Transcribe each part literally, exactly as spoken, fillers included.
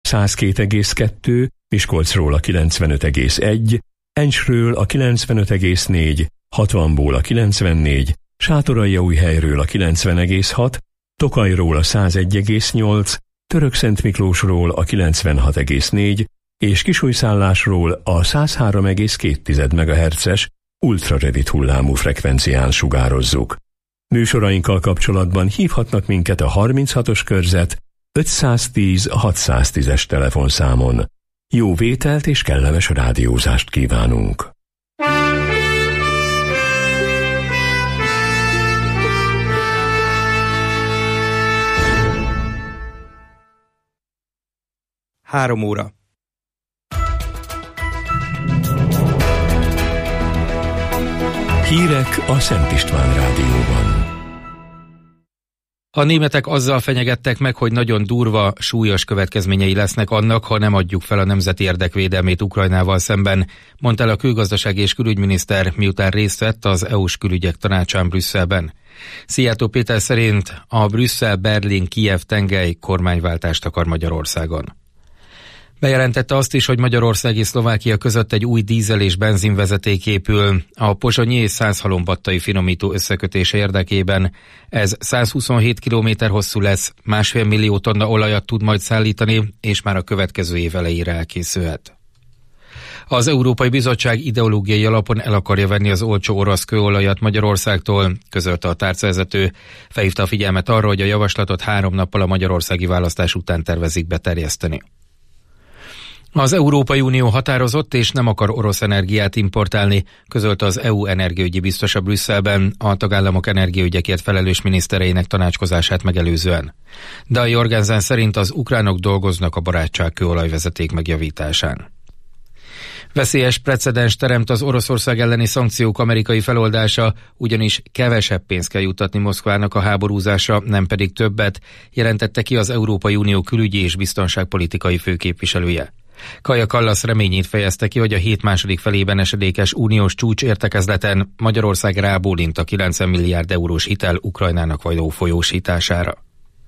száz két egész kettő, Miskolcról a kilencvenöt egész egy, Encsről a kilencvenöt egész négy, hatvanból a kilencvennégy, Sátoraljaújhelyről a kilencven egész hat, Tokajról a száz egy egész nyolc, Törökszentmiklósról a kilencvenhat egész négy és Kisújszállásról a száz három egész két megahertzes ultrarövid hullámú frekvencián sugározzuk. Műsorainkkal kapcsolatban hívhatnak minket a harminchatos körzet ötszáztíz hatszáztízes telefonszámon. Jó vételt és kellemes rádiózást kívánunk! Három óra. Hírek a Szent István Rádióban. A németek azzal fenyegettek meg, hogy nagyon durva, súlyos következményei lesznek annak, ha nem adjuk fel a nemzeti érdekvédelmét Ukrajnával szemben, mondta el a külgazdasági és külügyminiszter, miután részt vett az é u-s külügyek tanácsán Brüsszelben. Szijjártó Péter szerint a Brüsszel-Berlin-Kijev tengely kormányváltást akar Magyarországon. Bejelentette azt is, hogy Magyarország és Szlovákia között egy új dízel és benzinvezeték épül a pozsonyi és százhalombattai finomító összekötése érdekében. Ez százhuszonhét kilométer hosszú lesz, másfél millió tonna olajat tud majd szállítani, és már a következő év elejére elkészülhet. Az Európai Bizottság ideológiai alapon el akarja venni az olcsó orosz kőolajat Magyarországtól, közölte a tárcavezető. Felhívta a figyelmet arra, hogy a javaslatot három nappal a magyarországi választás után tervezik beterjeszteni. Az Európai Unió határozott és nem akar orosz energiát importálni, közölte az é u energiaügyi biztosa Brüsszelben a tagállamok energiaügyekért felelős minisztereinek tanácskozását megelőzően. Dai Jorgensen szerint az ukránok dolgoznak a barátság kőolajvezeték megjavításán. Veszélyes precedens teremt az Oroszország elleni szankciók amerikai feloldása, ugyanis kevesebb pénzt kell juttatni Moszkvának a háborúzásra, nem pedig többet, jelentette ki az Európai Unió külügyi és biztonságpolitikai főképviselője. Kaja Kallas reményét fejezte ki, hogy a hét második felében esedékes uniós csúcs értekezleten Magyarország rábólint a kilencven milliárd eurós hitel Ukrajnának való folyósítására.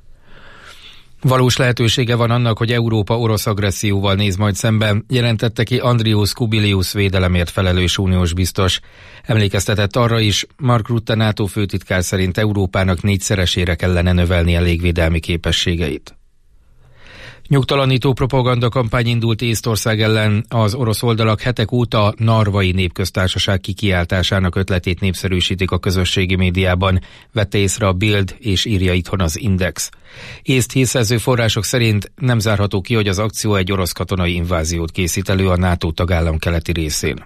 Valós lehetősége van annak, hogy Európa orosz agresszióval néz majd szemben, jelentette ki Andrius Kubilius védelemért felelős uniós biztos. Emlékeztetett arra is, Mark Rutte NATO főtitkár szerint Európának négyszeresére kellene növelni a légvédelmi képességeit. Nyugtalanító propagandakampány indult Észtország ellen, az orosz oldalak hetek óta Narvai Népköztársaság kikiáltásának ötletét népszerűsítik a közösségi médiában, vette észre a Bild és írja itthon az Index. Észt hírszerző források szerint nem zárható ki, hogy az akció egy orosz katonai inváziót készít elő a NATO tagállam keleti részén.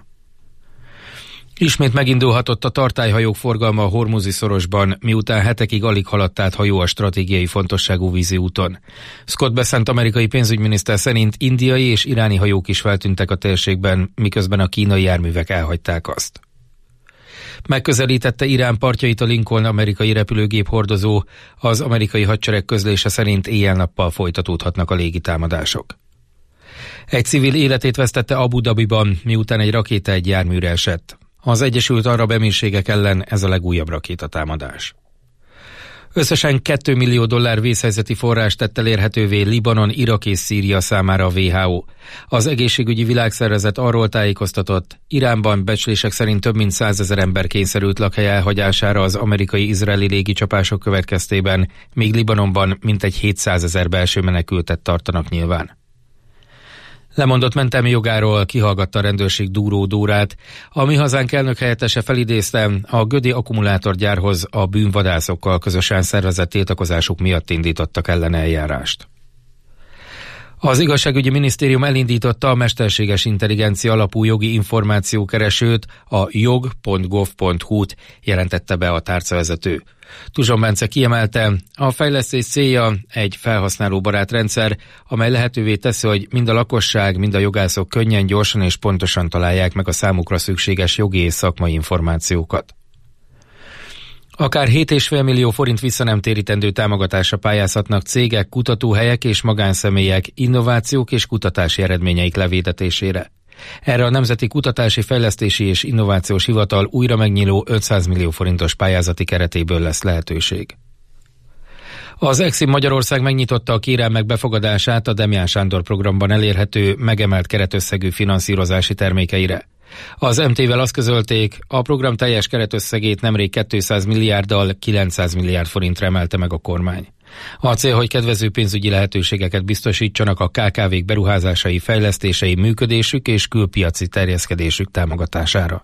Ismét megindulhatott a tartályhajók forgalma a Hormuzi szorosban, miután hetekig alig haladt át hajó a stratégiai fontosságú vízi úton. Scott Bessent amerikai pénzügyminiszter szerint indiai és iráni hajók is feltűntek a térségben, miközben a kínai járművek elhagyták azt. Megközelítette Irán partjait a Lincoln amerikai repülőgép hordozó, az amerikai hadsereg közlése szerint éjjel-nappal folytatódhatnak a légitámadások. Egy civil életét vesztette Abu Dhabiban, miután egy rakéta egy járműre esett. Az Egyesült Arab Emírségek ellen ez a legújabb rakétatámadás. Összesen két millió dollár vészhelyzeti forrás tett elérhetővé Libanon, Irak és Szíria számára a vé há ó. Az egészségügyi világszervezet arról tájékoztatott, Iránban becslések szerint több mint százezer ember kényszerült lakhely elhagyására az amerikai-izraeli légicsapások következtében, míg Libanonban mintegy hétszázezer belső menekültet tartanak nyilván. Lemondott mentelmi jogáról kihallgatta a rendőrség Dúró Dórát. A Mi Hazánk elnök helyettese felidézte, a Gödi akkumulátorgyárhoz a bűnvadászokkal közösen szervezett tiltakozásuk miatt indítottak ellen eljárást. Az igazságügyi minisztérium elindította a mesterséges intelligencia alapú jogi információkeresőt, a jog pont gov pont hu-t, jelentette be a tárcavezető. Tuzson Bence kiemelte, a fejlesztés célja egy felhasználóbarát rendszer, amely lehetővé teszi, hogy mind a lakosság, mind a jogászok könnyen, gyorsan és pontosan találják meg a számukra szükséges jogi és szakmai információkat. Akár hét egész öt millió forint visszanemtérítendő támogatásra pályázhatnak cégek, kutatóhelyek és magánszemélyek innovációk és kutatási eredményeik levédetésére. Erre a Nemzeti Kutatási, Fejlesztési és Innovációs Hivatal újra megnyíló ötszáz millió forintos pályázati keretéből lesz lehetőség. Az Exim Magyarország megnyitotta a kérelmek befogadását a Demján Sándor programban elérhető megemelt keretösszegű finanszírozási termékeire. Az em té-vel azt közölték, a program teljes keretösszegét nemrég kétszáz milliárddal kilencszáz milliárd forintra emelte meg a kormány. A cél, hogy kedvező pénzügyi lehetőségeket biztosítsanak a ká ká vék beruházásai, fejlesztései, működésük és külpiaci terjeszkedésük támogatására.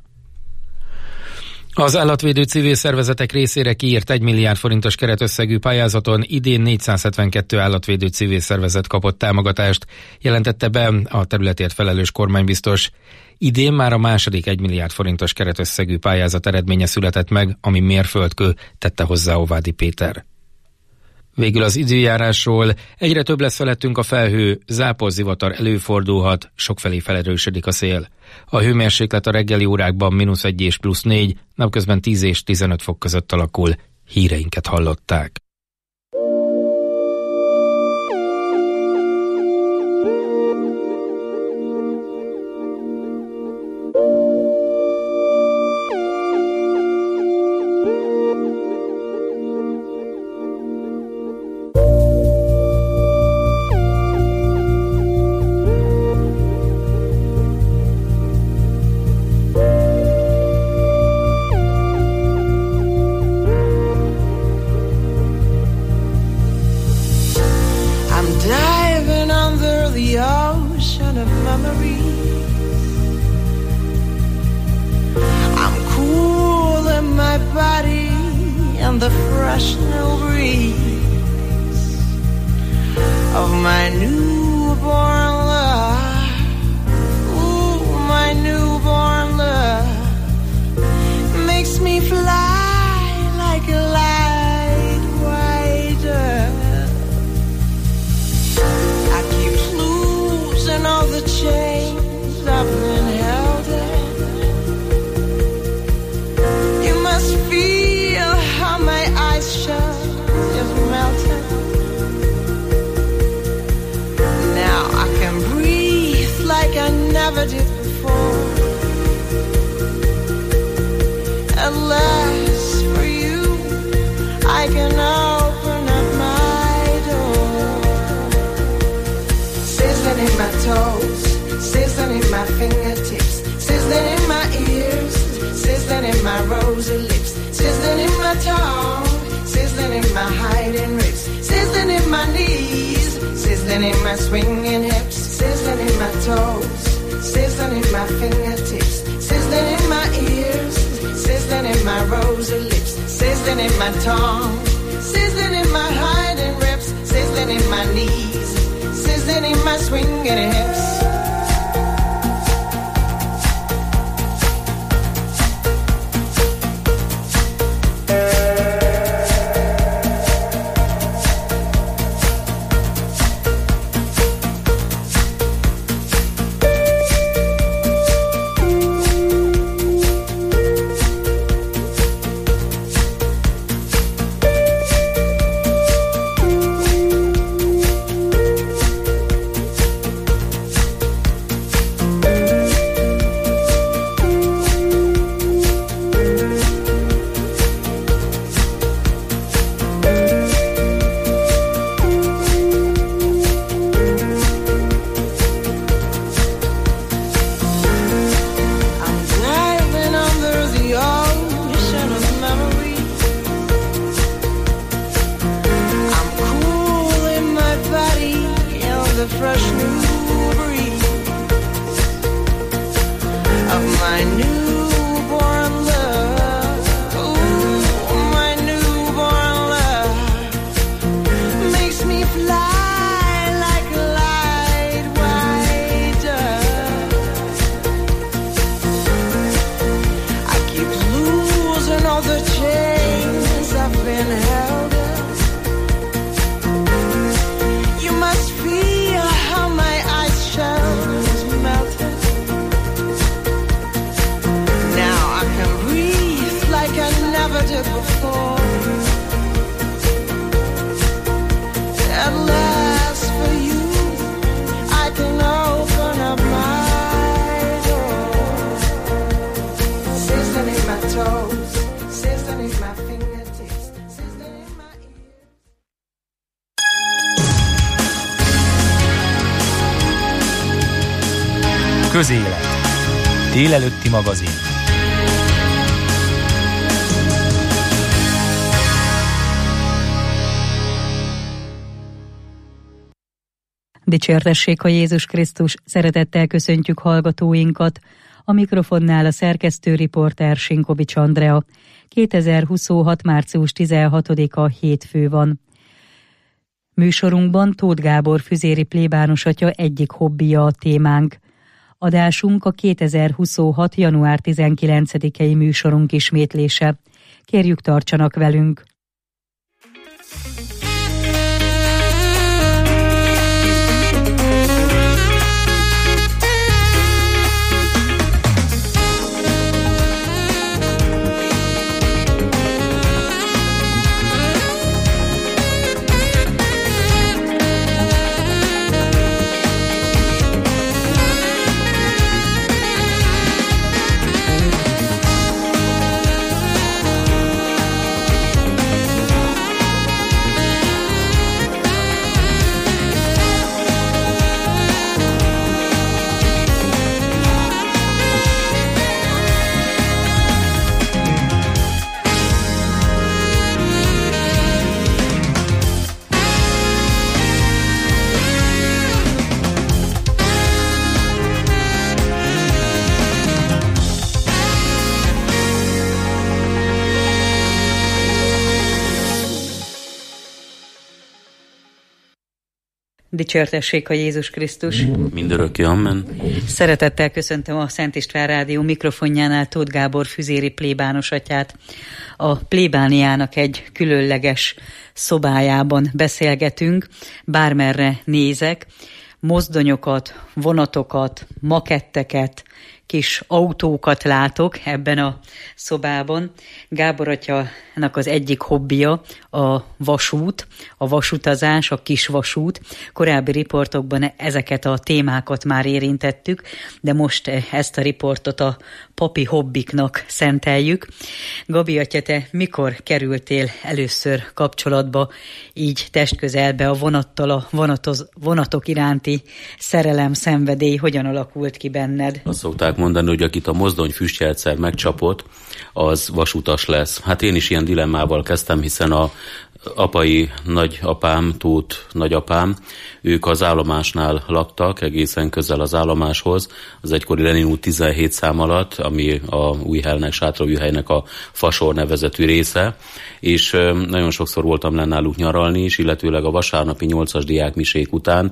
Az állatvédő civil szervezetek részére kiírt egy milliárd forintos keretösszegű pályázaton idén négyszázhetvenkettő állatvédő civil szervezet kapott támogatást, jelentette be a területért felelős kormánybiztos. Idén már a második egy milliárd forintos keretösszegű pályázat eredménye született meg, ami mérföldkő, tette hozzá Óvádi Péter. Végül az időjárásról: egyre több lesz felettünk a felhő, záporzivatar előfordulhat, sokfelé felerősödik a szél. A hőmérséklet a reggeli órákban mínusz egy és plusz négy, napközben tíz és tizenöt fok között alakul. Híreinket hallották. Közélet. Délelőtti magazin. Dicsértessék a Jézus Krisztus, szeretettel köszöntjük hallgatóinkat. A mikrofonnál a szerkesztő riporter Sinkovics Andrea. kétezer-huszonhat. március tizenhatodika hétfő van. Műsorunkban Tóth Gábor füzéri plébános atya egyik hobbija a témánk. Adásunk a kétezer-huszonhat. január tizenkilencedikei műsorunk ismétlése. Kérjük, tartsanak velünk! Dicsértessék a Jézus Krisztus! Mindörökké, amen! Szeretettel köszöntöm a Szent István Rádió mikrofonjánál Tóth Gábor füzéri plébános atyát. A plébániának egy különleges szobájában beszélgetünk, bármerre nézek, mozdonyokat, vonatokat, maketteket, kis autókat látok ebben a szobában. Gábor atyának az egyik hobbija a vasút, a vasutazás, a kis vasút. Korábbi riportokban ezeket a témákat már érintettük, de most ezt a riportot a papi hobbiknak szenteljük. Gabi atya, te mikor kerültél először kapcsolatba így testközelbe a vonattal, a vonatoz, vonatok iránti szerelem, szenvedély hogyan alakult ki benned? Azt szokták mondani, hogy akit a mozdony füstje egyszer megcsapott, az vasutas lesz. Hát én is ilyen dilemmával kezdtem, hiszen a apai nagyapám, Tóth nagyapám, ők az állomásnál laktak, egészen közel az állomáshoz, az egykori Lenin út tizenhét szám alatt, ami a Újhelynek, Sátraújhelynek a Fasor nevezetű része, és nagyon sokszor voltam le náluk nyaralni is, illetőleg a vasárnapi nyolcas diákmisék után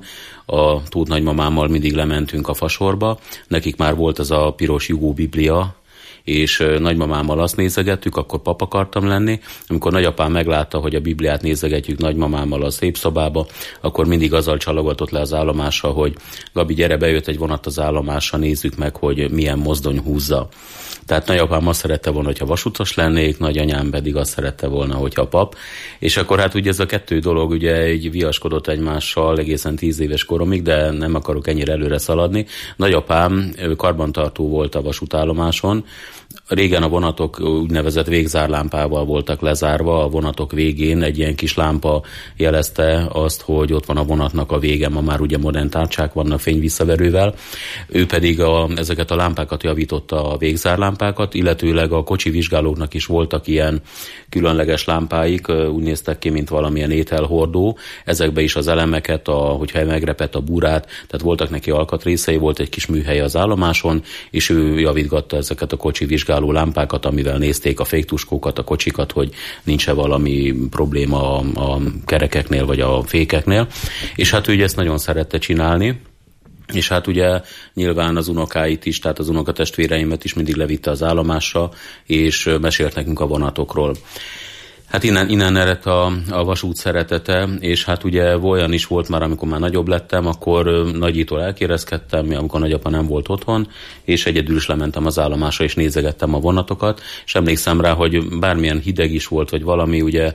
a Tóth nagymamámmal mindig lementünk a Fasorba, nekik már volt ez a piros jugó biblia, és nagymamámmal azt nézegettük, akkor pap akartam lenni. Amikor nagyapám meglátta, hogy a Bibliát nézegetjük nagymamámmal a szép szobába, akkor mindig azzal csalogatott le az állomásra, hogy Gabi, gyere, bejött egy vonat az állomásra, nézzük meg, hogy milyen mozdony húzza. Tehát nagyapám azt szerette volna, hogyha vasutas lennék, nagyanyám pedig azt szerette volna, hogyha pap. És akkor hát ugye ez a kettő dolog ugye egy viaskodott egymással egészen tíz éves koromig, de nem akarok ennyire előre szaladni. Nagyapám karbantartó volt a vasútállomáson. Régen a vonatok úgynevezett végzárlámpával voltak lezárva, a vonatok végén egy ilyen kis lámpa jelezte azt, hogy ott van a vonatnak a vége, ma már ugye modern tárcsák vannak fényvisszaverővel. Ő pedig a, ezeket a lámpákat javította, a végzárlámpákat, illetőleg a kocsi vizsgálóknak is voltak ilyen különleges lámpáik, úgy néztek ki, mint valamilyen ételhordó. Ezekbe is az elemeket, a, hogyha megrepett a búrát, tehát voltak neki alkatrészei, volt egy kis műhely az állomáson, és ő javítgatta ezeket a kocsi vizsgáló lámpákat, amivel nézték a féktuskókat, a kocsikat, hogy nincs-e valami probléma a, a kerekeknél vagy a fékeknél. És hát ő ugye ezt nagyon szerette csinálni, és hát ugye nyilván az unokáit is, tehát az unokatestvéreimet is mindig levitte az állomásra, és mesélt nekünk a vonatokról. Hát innen, innen eredt a, a vasút szeretete, és hát ugye olyan is volt már, amikor már nagyobb lettem, akkor nagyítól elkérezkedtem, amikor nagyapa nem volt otthon, és egyedül is lementem az állomásra, és nézegettem a vonatokat, és emlékszem rá, hogy bármilyen hideg is volt, vagy valami, ugye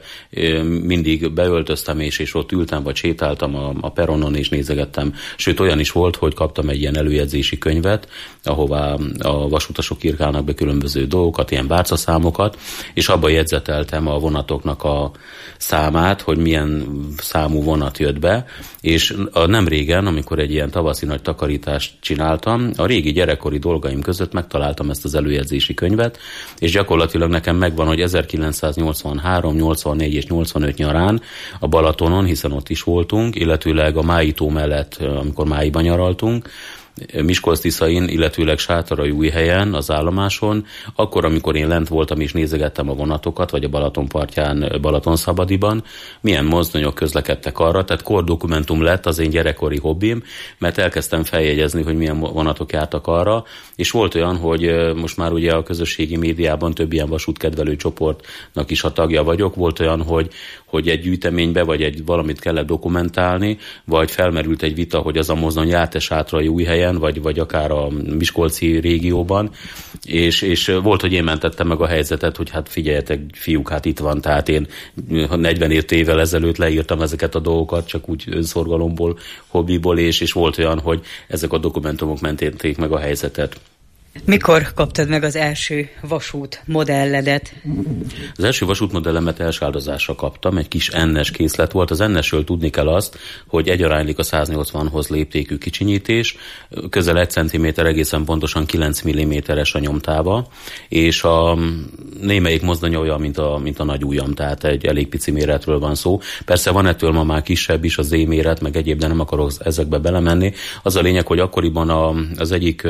mindig beöltöztem, és, és ott ültem, vagy sétáltam a, a peronon, és nézegettem. Sőt, olyan is volt, hogy kaptam egy ilyen előjegyzési könyvet, ahová a vasutasok írkálnak be különböző dolgokat, ilyen bárcaszámokat, és abba jegyzeteltem a vonat vonatoknak a számát, hogy milyen számú vonat jött be, és a nem régen, amikor egy ilyen tavaszi nagy takarítást csináltam, a régi gyerekkori dolgaim között megtaláltam ezt az előjegyzési könyvet, és gyakorlatilag nekem megvan, hogy ezerkilencszáznyolcvanhárom, nyolcvannégy és nyolcvanöt nyarán a Balatonon, hiszen ott is voltunk, illetőleg a Májtó mellett, amikor Májban nyaraltunk, Miskolc-Tiszain, illetőleg Sátoraljaújhelyen, az állomáson, akkor, amikor én lent voltam és nézegettem a vonatokat, vagy a Balaton partján, Balatonszabadiban, milyen mozdonyok közlekedtek arra, tehát kordokumentum lett az én gyerekkori hobbim, mert elkezdtem feljegyezni, hogy milyen vonatok jártak arra, és volt olyan, hogy most már ugye a közösségi médiában több ilyen vasútkedvelő csoportnak is a tagja vagyok, volt olyan, hogy, hogy egy gyűjteménybe, vagy egy valamit kellett dokumentálni, vagy felmerült egy vita, hogy az a mozdony járt-e Sátoraljaújhelyen, Vagy, vagy akár a miskolci régióban, és, és volt, hogy én mentettem meg a helyzetet, hogy hát figyeljetek, fiúk, hát itt van, tehát én negyvenöt évvel ezelőtt leírtam ezeket a dolgokat, csak úgy önszorgalomból, hobbiból, és, és volt olyan, hogy ezek a dokumentumok mentették meg a helyzetet. Mikor kaptad meg az első vasút modelledet? Az első vasútmodellemet elsáldozásra kaptam, egy kis en-es készlet volt. Az en-esről tudni kell azt, hogy egyaránylik a száznyolcvanhoz léptékű kicsinyítés, közel egy centiméter, egészen pontosan kilenc milliméteres a nyomtáva, és a némelyik mozdony olyan, mint a, mint a nagy ujjam, tehát egy elég pici méretről van szó. Persze van ettől ma már kisebb is, a Z-méret, meg egyéb, de nem akarok ezekbe belemenni. Az a lényeg, hogy akkoriban a, az egyik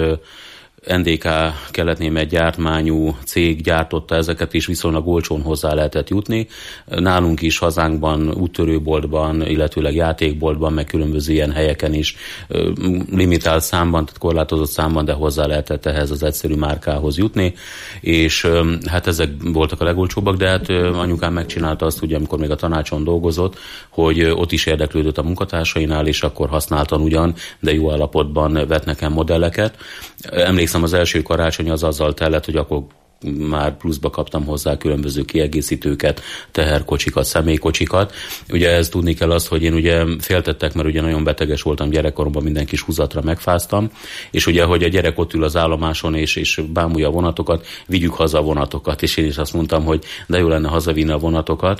en dé ká keletnémet gyártmányú cég gyártotta ezeket, és viszonylag olcsón hozzá lehetett jutni. Nálunk is, hazánkban, úttörőboltban, illetőleg játékboltban, meg különböző ilyen helyeken is limitált számban, tehát korlátozott számban, de hozzá lehetett ehhez az egyszerű márkához jutni, és hát ezek voltak a legolcsóbbak, de hát anyukám megcsinálta azt, ugye, amikor még a tanácson dolgozott, hogy ott is érdeklődött a munkatársainál, és akkor használtan ugyan, de jó állapotban vett nekem modelleket. Emlékszem, az első karácsony az azzal tellett, hogy akkor már pluszba kaptam hozzá különböző kiegészítőket, teherkocsikat, személykocsikat. Ugye ez tudni kell azt, hogy én ugye féltettek, mert ugye nagyon beteges voltam gyerekkoromban, minden kis húzatra megfáztam, és ugye, hogy a gyerek ott ül az állomáson, és, és bámulja a vonatokat, vigyük haza a vonatokat, és én is azt mondtam, hogy de jó lenne hazavinni a vonatokat,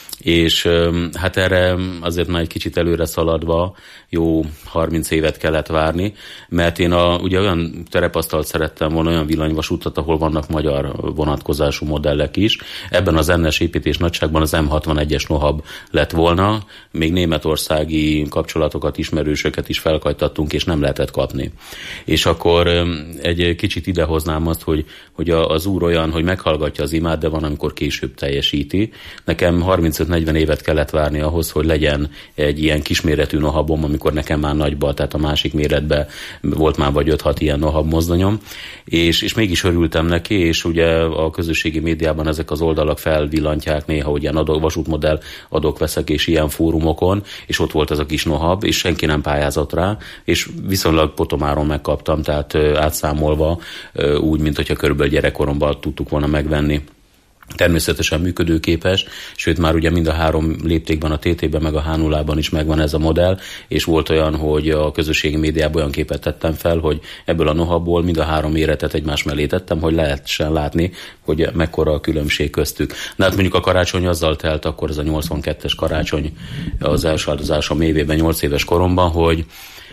és hát erre azért már egy kicsit előre szaladva jó harminc évet kellett várni, mert én a, ugye olyan terepasztalt szerettem volna, olyan villanyvasútat, ahol vannak magyar vonatkozású modellek is. Ebben az en-es építés nagyságban az em hatvanegyes Nohab lett volna, még németországi kapcsolatokat, ismerősöket is felkajtattunk, és nem lehetett kapni. És akkor egy kicsit idehoznám azt, hogy, hogy az úr olyan, hogy meghallgatja az imát, de van, amikor később teljesíti. Nekem harmincöt-negyven évet kellett várni ahhoz, hogy legyen egy ilyen kisméretű Nohabom, amikor nekem már nagyba, tehát a másik méretben volt már vagy öt-hat ilyen Nohab mozdonyom, és, és mégis örültem neki, és ugye a közösségi médiában ezek az oldalak felvillantják néha, hogy ilyen adok, vasútmodell adok-veszek, és ilyen fórumokon, és ott volt ez a kis Nohab, és senki nem pályázott rá, és viszonylag potomáron megkaptam, tehát átszámolva úgy, mint hogyha körülbelül gyerekkoromban tudtuk volna megvenni. Természetesen működőképes, sőt már ugye mind a három léptékben, a té té-ben meg a há nullában is megvan ez a modell, és volt olyan, hogy a közösségi médiában olyan képet tettem fel, hogy ebből a Nohabból mind a három méretet egymás mellé tettem, hogy lehessen látni, hogy mekkora a különbség köztük. Na hát mondjuk a karácsony azzal telt, akkor ez a nyolcvankettes karácsony az elsáldozásom évében, nyolc éves koromban, hogy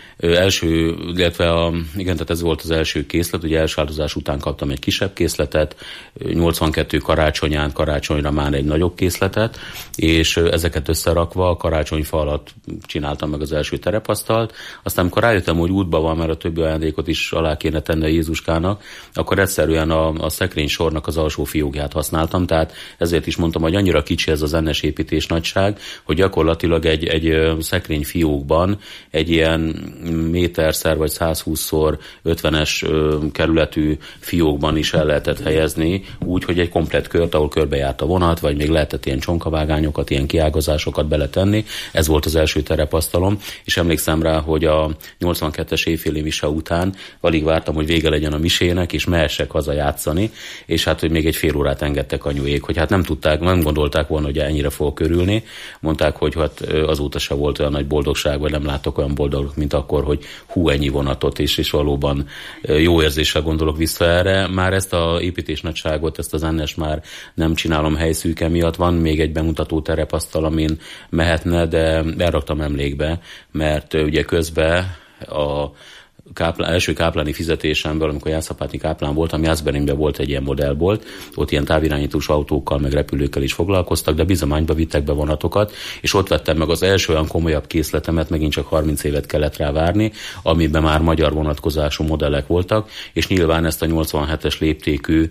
első, illetve a, igen, tehát ez volt az első készlet, ugye elsáldozás után kaptam egy kisebb készletet, nyolcvankettő karácsonyán, karácsonyra már egy nagyobb készletet, és ezeket összerakva a karácsonyfa alatt csináltam meg az első terepasztalt. Aztán amikor rájöttem, hogy útban van, mert a többi ajándékot is alá kéne tenni a Jézuskának, akkor egyszerűen a, a szekrény sornak az alsó fiókját használtam, tehát ezért is mondtam, hogy annyira kicsi ez az en-es építés nagyság, hogy gyakorlatilag egy, egy szekrény fiókban egy ilyen méterszer vagy százhúszszor ötvenes kerületű fiókban is el lehetett helyezni, úgy, hogy egy komplett kört, ahol körbejárt a vonat, vagy még lehetett ilyen csonkavágányokat, ilyen kiágazásokat beletenni. Ez volt az első terepasztalom, és emlékszem rá, hogy a nyolcvankettes évféli mise után alig vártam, hogy vége legyen a misének, és mehessek haza játszani, és hát, hogy még egy fél órát engedtek anyuék, hogy hát nem tudták, nem gondolták volna, hogy ennyire fogok örülni. Mondták, hogy hát azóta se volt olyan nagy boldogság, vagy nem láttok olyan boldog, mint akkor akkor, hogy hú, ennyi vonatot, és, és valóban jó érzéssel gondolok vissza erre. Már ezt a építésnagyságot, ezt az ennes már nem csinálom helyszűke miatt, van még egy bemutató terepasztal, amin mehetne, de elraktam emlékbe, mert ugye közben a Káplán, első kápláni fizetésemből, amikor Jászapáti káplán voltam, Jászberényben volt egy ilyen modellbolt, ott ilyen távirányítós autókkal, meg repülőkkel is foglalkoztak, de bizományba vittek be vonatokat, és ott vettem meg az első olyan komolyabb készletemet, megint csak harminc évet kellett rá várni, amiben már magyar vonatkozású modellek voltak, és nyilván ezt a nyolcvanhetes léptékű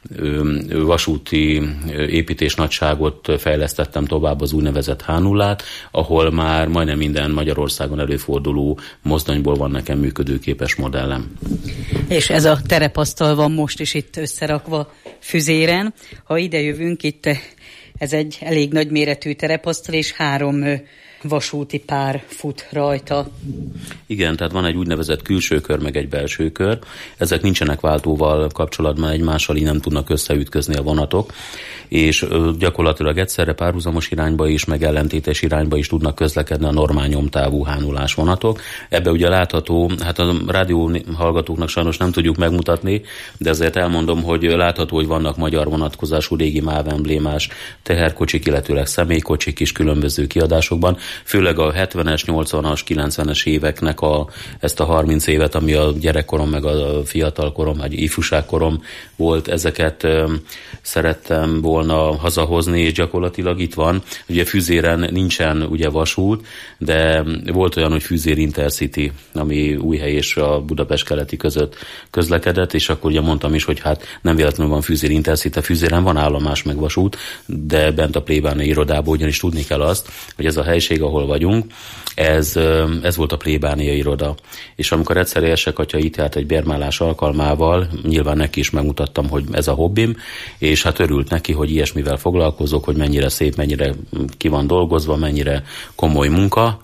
ö, vasúti építés nagyságot fejlesztettem tovább, az úgynevezett há nullát, ahol már majdnem minden Magyarországon előforduló mozdonyból van nekem működőképes modellem. És ez a terepasztal van most is itt összerakva Füzéren. Ha ide jövünk, itt ez egy elég nagy méretű terepasztal, és három vasúti pár fut rajta. Igen, tehát van egy úgynevezett külső kör, meg egy belső kör. Ezek nincsenek váltóval kapcsolatban egymással, így nem tudnak összeütközni a vonatok, és gyakorlatilag egyszerre párhuzamos irányba is, meg ellentétes irányba is tudnak közlekedni a normál nyomtávú há nullás vonatok. Ebbe ugye látható, hát a rádió hallgatóknak sajnos nem tudjuk megmutatni, de azért elmondom, hogy látható, hogy vannak magyar vonatkozású régi MÁV emblémás teherkocsik, illetőleg személykocsik is különböző kiadásokban. Főleg a hetvenes, nyolcvanas, kilencvenes éveknek a, ezt a harminc évet, ami a gyerekkorom, meg a fiatalkorom, vagy ifjúságkorom volt, ezeket ö, szerettem volna hazahozni, és gyakorlatilag itt van. Ugye Füzéren nincsen ugye vasút, de volt olyan, hogy Füzér Intercity, ami Újhely és a Budapest keleti között közlekedett, és akkor ugye mondtam is, hogy hát nem véletlenül van Füzér Intercity, Füzéren van állomás meg vasút, de bent a plébániai irodában ugyanis tudni kell azt, hogy ez a helység, ahol vagyunk, ez, ez volt a plébániai iroda. És amikor egyszer Érsek atya itt járt egy bérmálás alkalmával, nyilván neki is megmutattam, hogy ez a hobbim, és hát örült neki, hogy ilyesmivel foglalkozok, hogy mennyire szép, mennyire ki van dolgozva, mennyire komoly munka,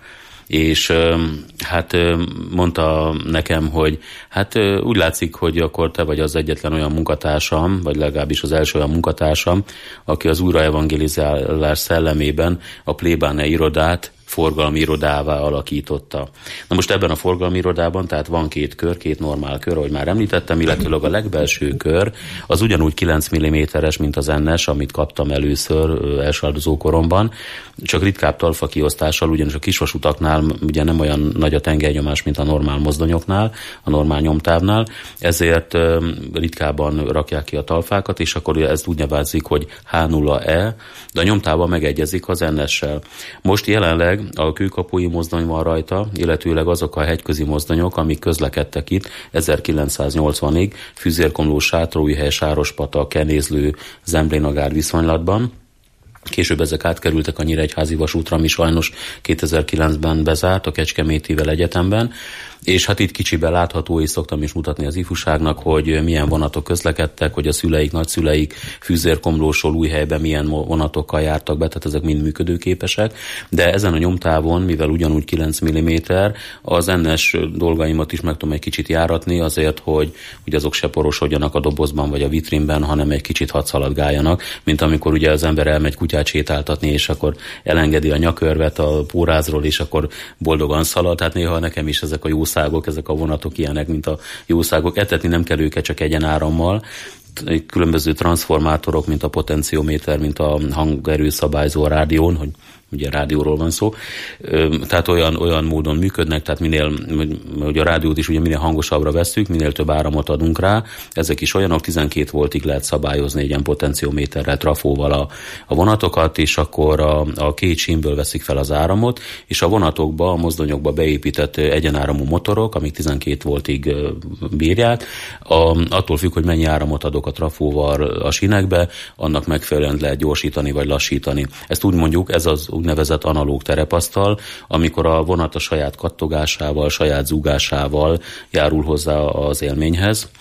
és hát mondta nekem, hogy hát úgy látszik, hogy akkor te vagy az egyetlen olyan munkatársam, vagy legalábbis az első olyan munkatársam, aki az újraevangelizálás szellemében a plébániai irodát forgalmi irodává alakította. Na most ebben a forgalmi irodában, tehát van két kör, két normál kör, ahogy már említettem, illetőleg a legbelső kör az ugyanúgy kilenc milliméteres, mint az ennes, amit kaptam először elsaldozó koromban, csak ritkább talfa kiosztással, ugyanis a kisvasutaknál ugye nem olyan nagy a tengernyomás, mint a normál mozdonyoknál, a normál nyomtávnál, ezért ritkábban rakják ki a talfákat, és akkor ezt úgy nevezik, hogy há nulla e, de a nyomtában megegyezik az ennessel. Most jelenleg a kőkapui mozdony van rajta, illetőleg azok a hegyközi mozdonyok, amik közlekedtek itt ezerkilencszáznyolcvanig, Füzérkomló, Sátraújhely, Sárospata, Kenézlő, Zemblénagár viszonylatban. Később ezek átkerültek a Nyíregyházi vasútra, ami sajnos kétezer-kilencben bezárt a Kecskemétivel egyetemben, és hát itt kicsiben látható, és szoktam is mutatni az ifjúságnak, hogy milyen vonatok közlekedtek, hogy a szüleik, nagyszüleik Füzérkomlósról Újhelyben milyen vonatokkal jártak be, tehát ezek mind működőképesek, de ezen a nyomtávon, mivel ugyanúgy kilenc milliméter, az ennes dolgaimat is meg tudom egy kicsit járatni, azért, hogy, hogy azok se porosodjanak a dobozban vagy a vitrínben, hanem egy kicsit hadd szaladgáljanak, mint amikor ugye az ember elmegy kutyát sétáltatni, és akkor elengedi a nyakörvet a pórázról, és akkor boldogan szalad. Hát néha nekem is ezek a jószágok, ezek a vonatok ilyenek, mint a jószágok. Etetni nem kell őket csak egyenárammal. Különböző transformátorok, mint a potenciométer, mint a hangerőszabályzó a rádión, hogy ugye rádióról van szó, tehát olyan, olyan módon működnek, tehát minél, hogy a rádiót is ugye minél hangosabbra vesszük, minél több áramot adunk rá, ezek is olyanok, tizenkét voltig lehet szabályozni egy ilyen potenciométerrel, trafóval a, a vonatokat, és akkor a, a két sínből veszik fel az áramot, és a vonatokba, a mozdonyokba beépített egyenáramú motorok, amik tizenkét voltig bírják, a, attól függ, hogy mennyi áramot adok a trafóval a sínekbe, annak megfelelően lehet gyorsítani vagy lassítani. Ezt úgy mondjuk, ez az úgynevezett analóg terepasztal, amikor a vonat a saját kattogásával, saját zúgásával járul hozzá az élményhez.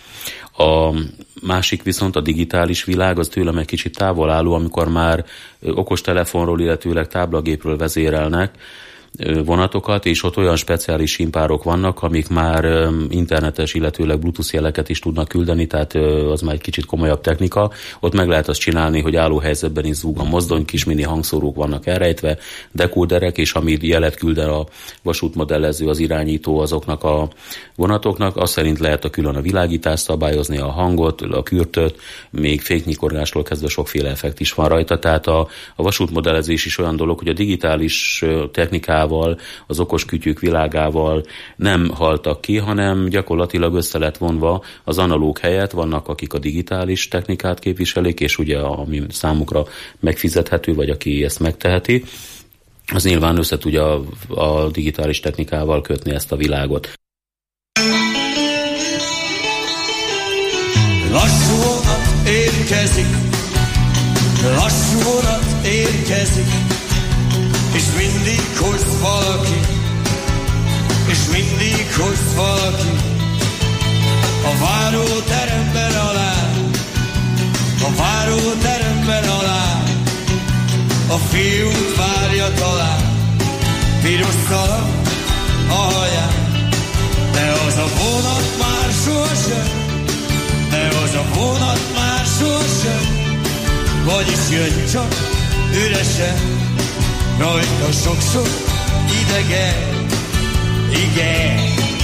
A másik viszont a digitális világ, az tőlem egy kicsit távol álló, amikor már okostelefonról, illetőleg táblagépről vezérelnek, vonatokat, és ott olyan speciális simpárok vannak, amik már internetes, illetőleg Bluetooth jeleket is tudnak küldeni, tehát az már egy kicsit komolyabb technika. Ott meg lehet azt csinálni, hogy álló helyzetben is zúg a mozdony, kis mini hangszórók vannak elrejtve, dekóderek, és ami jelet küld el a vasútmodellező, az irányító azoknak a vonatoknak, az szerint lehet a külön a világítást szabályozni, a hangot, a kürtöt, még féknyikorgástól kezdve sokféle effekt is van rajta, tehát a, a vasútmodellezés is olyan dolog, hogy a digitális technikával, az okos kütyük világával nem haltak ki, hanem gyakorlatilag össze lett vonva az analóg helyett, vannak akik a digitális technikát képviselik, és ugye ami számukra megfizethető, vagy aki ezt megteheti, az nyilván össze tudja a, a digitális technikával kötni ezt a világot. Lassú vonat érkezik, lassú vonat érkezik, és mindig hoz valaki, és mindig hoz valaki, a váróteremben alá, a váróteremben alá, a fiút várja talán, piros szalag a haján, de az a vonat már sohasem, de az a vonat már sohasem, vagyis jön csak üresen, rajta sok-sok idegen, igen.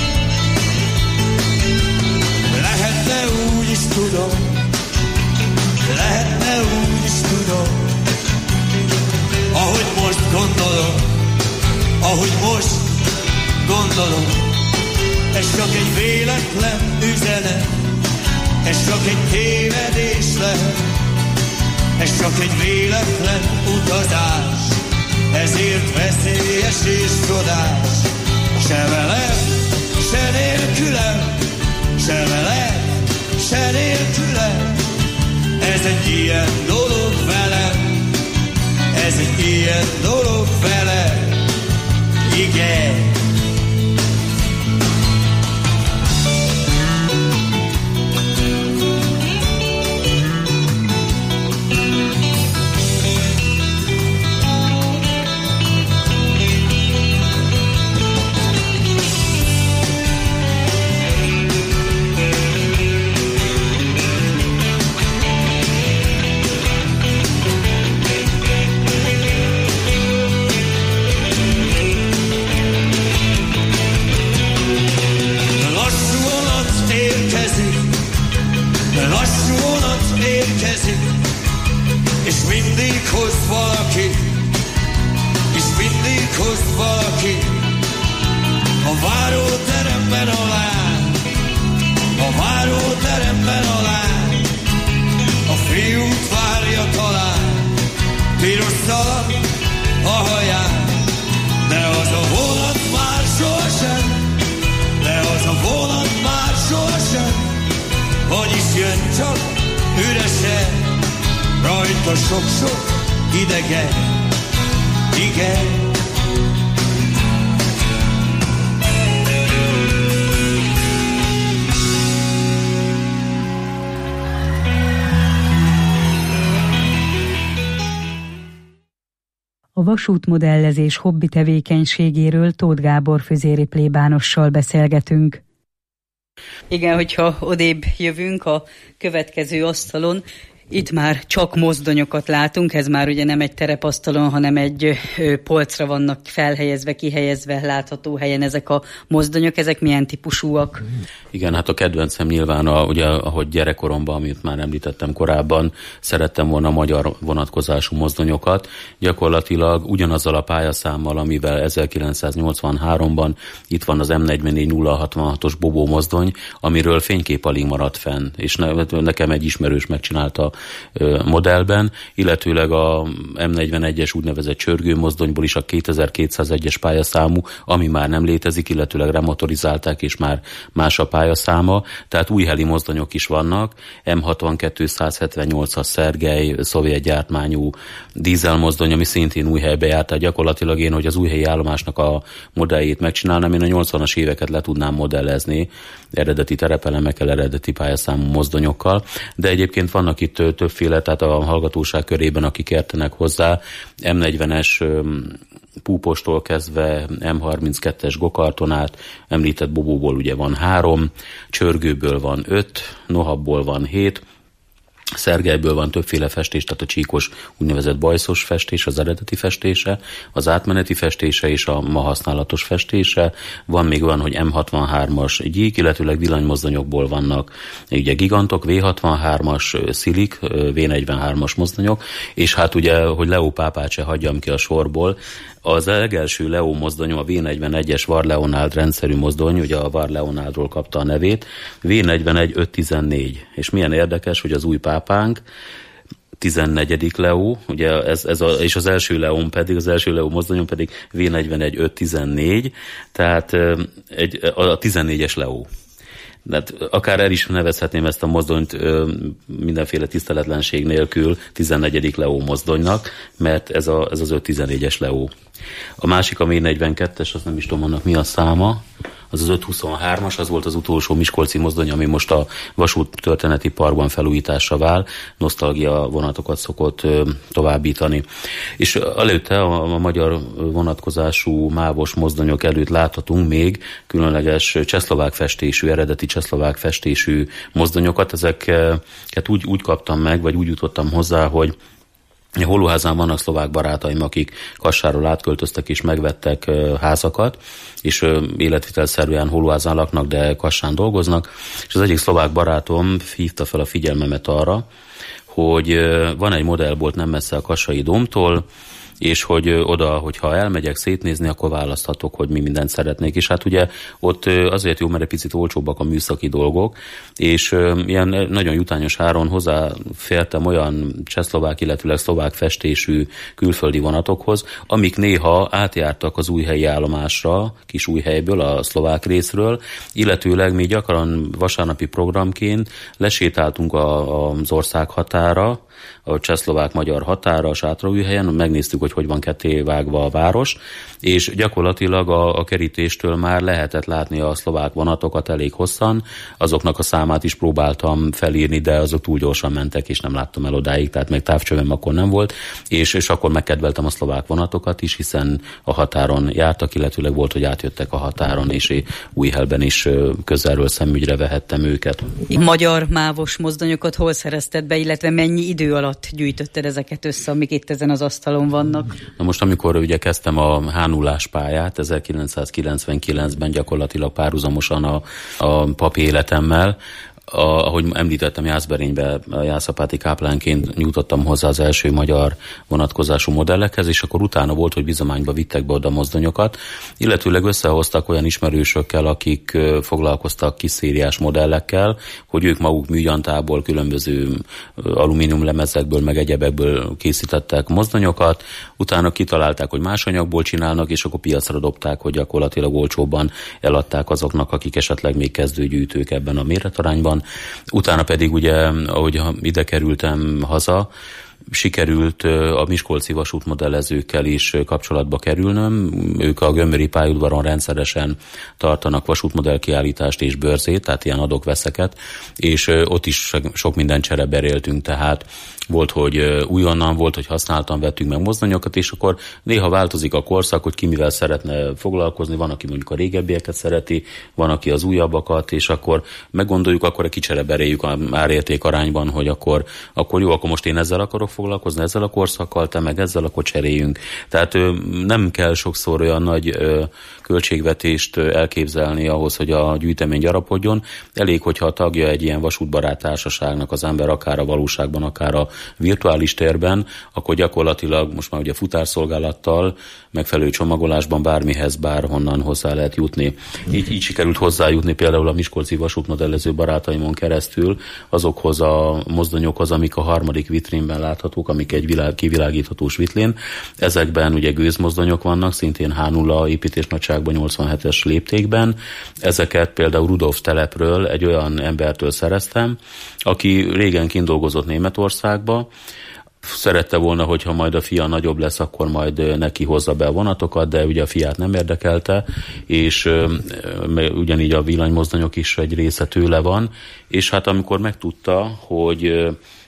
Lehetne úgy is tudom, lehetne úgy is tudom, ahogy most gondolom, ahogy most gondolom, ez csak egy véletlen üzenet, ez csak egy tévedés lehet, ez csak egy véletlen utazás, ezért veszélyes és csodás. Se velem, se nélkülem, se velem, se nélkülem, ez egy ilyen dolog velem, ez egy ilyen dolog velem, igen. És mindig hoz valaki, és mindig hoz valaki, a váróteremben alá, a váróteremben alá, a fiút várja talán, piros szalag a haján, de az a vonat már sohasem, de az a vonat már sohasem, vagyis jön csak üresen, rajta sok-sok idegen, igen. A vasútmodellezés hobbi tevékenységéről Tóth Gábor füzéri plébánossal beszélgetünk. Igen, hogyha odébb jövünk a következő asztalon, itt már csak mozdonyokat látunk, ez már ugye nem egy terepasztalon, hanem egy ö, polcra vannak felhelyezve, kihelyezve, látható helyen ezek a mozdonyok. Ezek milyen típusúak? Igen, hát a kedvencem nyilván, a, ugye, ahogy gyerekkoromban, amit már említettem korábban, szerettem volna magyar vonatkozású mozdonyokat. Gyakorlatilag ugyanazzal a pályaszámmal, amivel ezerkilencszáznyolcvanháromban itt van az em negyvennégy nulla hatvanhatos Bobó mozdony, amiről fénykép alig maradt fenn, és ne, nekem egy ismerős megcsinálta modellben, illetőleg a em negyvenegyes úgynevezett csörgőmozdonyból is a kétezer-kétszázegyes pályaszámú, ami már nem létezik, illetőleg remotorizálták, és már más a pályaszáma, tehát újheli mozdonyok is vannak, em hatvankettő százhetvennyolcas Szergely, szovjet gyártmányú dízelmozdony, ami szintén Újhelybe járt, tehát gyakorlatilag én, hogy az újhelyi állomásnak a modelljét megcsinálnám, én a nyolcvanas éveket le tudnám modellezni eredeti terepelemekkel, eredeti pályaszámú mozdonyokkal, de egyébként vannak itt többféle, tehát a hallgatóság körében, akik értenek hozzá, em negyvenes púpostól kezdve em harminckettes gokartonát, említett bobóból ugye van három, csörgőből van öt, nohabból van hét, Szergelyből van többféle festés, tehát a csíkos úgynevezett bajszos festés, az eredeti festése, az átmeneti festése és a ma használatos festése. Van még olyan, hogy em hatvanhármas gyík, illetőleg villanymozdonyokból vannak ugye gigantok, vé hatvanhármas szilik, vé negyvenhármas mozdonyok, és hát ugye, hogy Leo pápát se hagyjam ki a sorból, az legelső Leo mozdonyom, a vé negyvenegyes Var-Leonáld rendszerű mozdony, ugye a Var-Leonáldról kapta a nevét, vé negyvenegy öt tizennégy. És milyen érdekes, hogy az új pápánk, tizennegyedik Leo, ugye ez, ez a, és az első León pedig, az első Leo mozdonyom pedig vé negyvenegy öt tizennégy, tehát egy, a tizennégyes Leo. De akár el is nevezhetném ezt a mozdonyt ö, mindenféle tiszteletlenség nélkül tizennegyedik Leo mozdonynak, mert ez, a, ez az öt tizennégyes Leo. A másik, a vé negyvenkettes, azt nem is tudom, annak mi a száma, az az öt huszonhármas, az volt az utolsó miskolci mozdony, ami most a Vasút Történeti Parkban felújításra vál, nosztalgia vonatokat szokott ö, továbbítani. És előtte a, a magyar vonatkozású mávos mozdonyok előtt láthatunk még különleges csehszlovák festésű, eredeti csehszlovák festésű mozdonyokat. Ezeket úgy, úgy kaptam meg, vagy úgy jutottam hozzá, hogy Hollóházán vannak szlovák barátaim, akik Kassáról átköltöztek és megvettek házakat, és életvitelszerűen Hollóházán laknak, de Kassán dolgoznak, és az egyik szlovák barátom hívta fel a figyelmemet arra, hogy van egy modellbolt nem messze a Kassai Dómtól, és hogy oda, hogyha elmegyek szétnézni, akkor választhatok, hogy mi mindent szeretnék. És hát ugye ott azért jó, mert egy picit olcsóbbak a műszaki dolgok, és ilyen nagyon jutányos áron hozzáfértem olyan csehszlovák, illetőleg szlovák festésű külföldi vonatokhoz, amik néha átjártak az újhelyi állomásra, Kisújhelyből, a szlovák részről, illetőleg mi gyakran vasárnapi programként lesétáltunk a, az ország határa, a csehszlovák-magyar határa, a Sátraújhelyen, megnéztük, hogy hogy van ketté vágva a város, és gyakorlatilag a, a kerítéstől már lehetett látni a szlovák vonatokat elég hosszan, azoknak a számát is próbáltam felírni, de azok túl gyorsan mentek, és nem láttam el odáig, tehát még távcsövem akkor nem volt, és, és akkor megkedveltem a szlovák vonatokat is, hiszen a határon jártak, illetőleg volt, hogy átjöttek a határon, és Újhelben is közelről szemügyre vehettem őket. Magyar mávos mozdonyokat hol szerezted be, illetve mennyi idő alatt gyűjtötted ezeket össze, amik itt ezen az asztalon vannak? Na most, amikor ugye kezdtem a hánulás pályát, ezerkilencszázkilencvenkilencben gyakorlatilag párhuzamosan a, a papi életemmel, A, ahogy említettem, Jászberénybe jászapáti káplánként nyújtottam hozzá az első magyar vonatkozású modellekhez, és akkor utána volt, hogy bizományba vittek be oda mozdonyokat, illetőleg összehoztak olyan ismerősökkel, akik foglalkoztak kis szériás modellekkel, hogy ők maguk műgyantából, különböző alumíniumlemezekből, meg egyebekből készítettek mozdonyokat, utána kitalálták, hogy más anyagból csinálnak, és akkor piacra dobták, hogy gyakorlatilag olcsóbban eladták azoknak, akik esetleg még kezdőgyűjtők ebben a méretarányban. Utána pedig ugye, ahogy ide kerültem haza, sikerült a miskolci vasútmodellezőkkel is kapcsolatba kerülnöm. Ők a Gömböri pályaudvaron rendszeresen tartanak vasútmodellkiállítást és bőrzét, tehát ilyen adok-veszeket, és ott is sok minden csereberéltünk, tehát volt, hogy újonnan, volt, hogy használtan vettünk meg mozdonyokat, és akkor néha változik a korszak, hogy ki mivel szeretne foglalkozni, van, aki mondjuk a régebbieket szereti, van, aki az újabbakat, és akkor meggondoljuk, akkor kicsereberéljük a árérték arányban, hogy akkor, akkor jó, akkor most én ezzel akarok foglalkozni, ezzel a korszakkal, te meg ezzel, akkor cseréljünk. Tehát nem kell sokszor olyan nagy költségvetést elképzelni ahhoz, hogy a gyűjtemény gyarapodjon. Elég, hogyha a tagja egy ilyen vasútbarát társaságnak az ember, akár a valóságban, akár a virtuális térben, akkor gyakorlatilag most már ugye futárszolgálattal, megfelelő csomagolásban bármihez, bárhonnan hozzá lehet jutni. Így, így sikerült hozzájutni például a miskolci vasútmodellező barátaimon keresztül azokhoz a mozdonyokhoz, amik a harmadik vitrínben láthatók, amik egy világ, kivilágíthatós vitrén. Ezekben ugye gőzmozdonyok vannak, szintén há nulla építésnagyságban, nyolcvanhetes léptékben. Ezeket például Rudolf telepről egy olyan embertől szereztem, aki régen kint dolgozott Németországba, szerette volna, hogyha majd a fia nagyobb lesz, akkor majd neki hozza be a vonatokat, de ugye a fiát nem érdekelte, és ugyanígy a villanymozdonyok is egy része tőle van, és hát amikor megtudta, hogy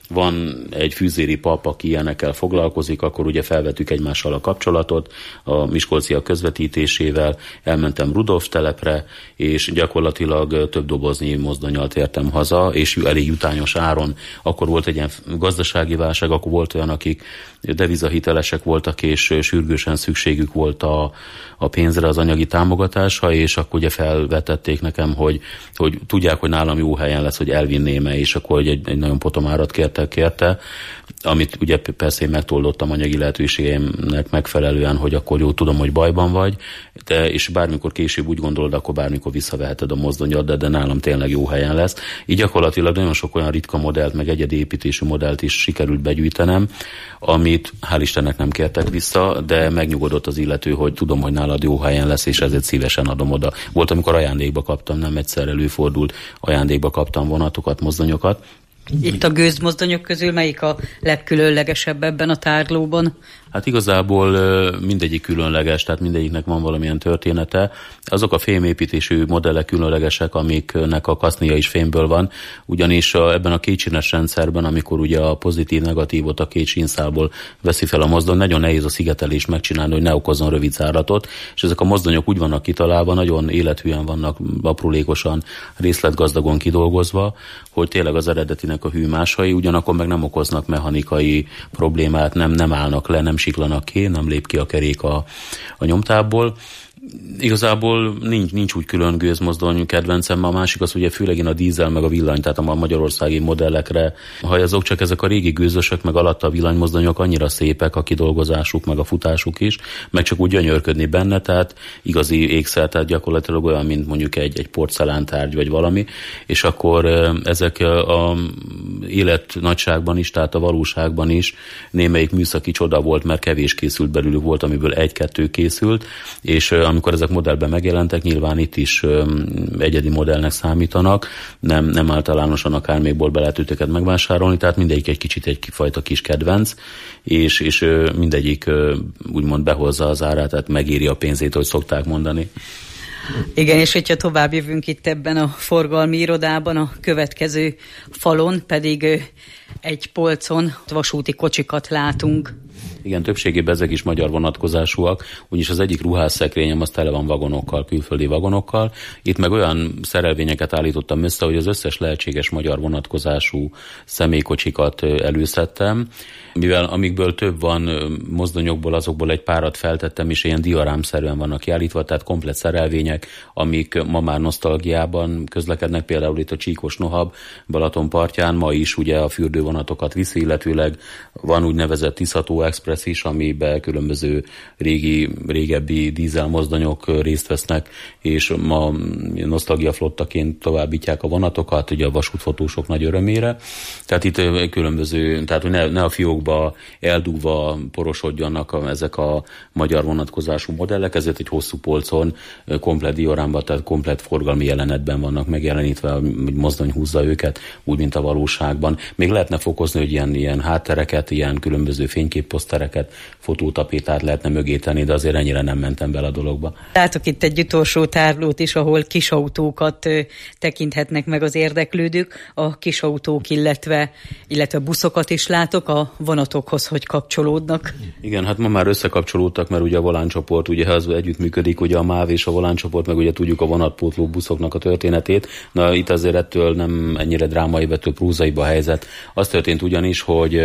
van egy fűzéri pap, aki ilyenekkel foglalkozik, akkor ugye felvettük egymással a kapcsolatot a miskolciak közvetítésével, elmentem Rudolf telepre, és gyakorlatilag több doboznyi mozdonnyal tértem haza, és elég jutányos áron. Akkor volt egy ilyen gazdasági válság, akkor volt olyan, akik devizahitelesek voltak, és sürgősen szükségük volt a, a pénzre, az anyagi támogatásra, és akkor ugye felvetették nekem, hogy, hogy tudják, hogy nálam jó helyen lesz, hogy elvinném-e, és akkor egy, egy nagyon potomárat kérte, kérte, amit ugye persze én megtoldottam anyagi lehetőségeimnek megfelelően, hogy akkor jó, tudom, hogy bajban vagy, de és bármikor később úgy gondolod, akkor bármikor visszaveheted a mozdonyat, de, de nálam tényleg jó helyen lesz. Így gyakorlatilag nagyon sok olyan ritka modellt, meg egyedi építésű modellt is sikerült begyűjtenem, amit hál' Istennek nem kértek vissza, de megnyugodott az illető, hogy tudom, hogy nálad jó helyen lesz, és ezért szívesen adom oda. Volt, amikor ajándékba kaptam, nem egyszer előfordult, ajándékba kaptam vonatokat, mozdonyokat. Itt a gőzmozdonyok közül melyik a legkülönlegesebb ebben a tárlóban? Hát igazából mindegyik különleges, tehát mindegyiknek van valamilyen története. Azok a fémépítésű modellek különlegesek, amiknek a kasznia is fémből van, ugyanis a, ebben a kétsínes rendszerben, amikor ugye a pozitív-negatívot a két sínszálból veszi fel a mozdony, nagyon nehéz a szigetelést megcsinálni, hogy ne okozzon rövid záratot, és ezek a mozdonyok úgy vannak kitalálva, nagyon élethűen vannak, aprólékosan, részletgazdagon kidolgozva, hogy tényleg az eredetinek a hűmásai, ugyanakkor meg nem okoznak mechanikai problémát, nem, nem állnak le, nem siklanak ki, nem lép ki a kerék a, a nyomtából. Igazából nincs, nincs úgy külön gőzmozdony kedvencem, a másik az ugye főleg én a dízel meg a villany, tehát a magyarországi modellekre hajazok, csak ezek a régi gőzösök meg alatta a villanymozdonyok annyira szépek, a kidolgozásuk meg a futásuk is, meg csak úgy gyönyörködni benne, tehát igazi ékszer, tehát gyakorlatilag olyan, mint mondjuk egy, egy porcelántárgy vagy valami, és akkor ezek a élet nagyságban is, tehát a valóságban is némelyik műszaki csoda volt, mert kevés készült belőlük, volt, amiből egy-kettő készült, és amikor ezek modellben megjelentek, nyilván itt is öm, egyedi modellnek számítanak, nem, nem általánosan akármelyikból be lehet őket megvásárolni, tehát mindegyik egy kicsit egy fajta kis kedvenc, és, és ö, mindegyik ö, úgymond behozza az árát, tehát megéri a pénzét, hogy szokták mondani. Igen, és hogyha tovább jövünk itt ebben a forgalmi irodában, a következő falon pedig egy polcon vasúti kocsikat látunk. Igen, többségében ezek is magyar vonatkozásúak, úgyis az egyik ruhásszekrényem az tele van vagonokkal, külföldi vagonokkal. Itt meg olyan szerelvényeket állítottam össze, hogy az összes lehetséges magyar vonatkozású személykocsikat előszedtem, mivel amikből több van mozdonyokból, azokból egy párat feltettem, és ilyen diarámszerűen vannak kiállítva, tehát komplett szerelvények, amik ma már nosztalgiában közlekednek, például itt a Csíkos Nohab Balaton partján, ma is ugye a fürdővonatokat viszi, illetőleg van úgynevezett Tiszató Express is, amiben különböző régi, régebbi dízelmozdonyok részt vesznek, és ma nosztalgia flottaként továbbítják a vonatokat, ugye a vasútfotósok nagy örömére. Tehát itt különböző, tehát hogy ne, ne a fiókba eldugva porosodjanak a, ezek a magyar vonatkozású modellek, ezért egy hosszú polcon, komplett diorámban, tehát komplett forgalmi jelenetben vannak megjelenítve, hogy mozdony húzza őket, úgy, mint a valóságban. Még lehetne fokozni, hogy ilyen, ilyen háttereket, ilyen különböző fényképposztereket, fotótapétát lehetne mögé tenni, de azért ennyire nem mentem bele a dologba. Látok itt egy utolsó tárlót is, ahol kisautókat ö, tekinthetnek meg az érdeklődők. A kisautók, illetve, illetve buszokat is látok, a vonatokhoz hogy kapcsolódnak. Igen, hát ma már összekapcsolódtak, mert ugye a voláncsoport, ugye az együttműködik, ugye a MÁV és a voláncsoport, meg ugye tudjuk a vonatpótló buszoknak a történetét. Na itt azért ettől nem ennyire drámai, ettől prózaiba a helyzet. Az történt ugyanis, hogy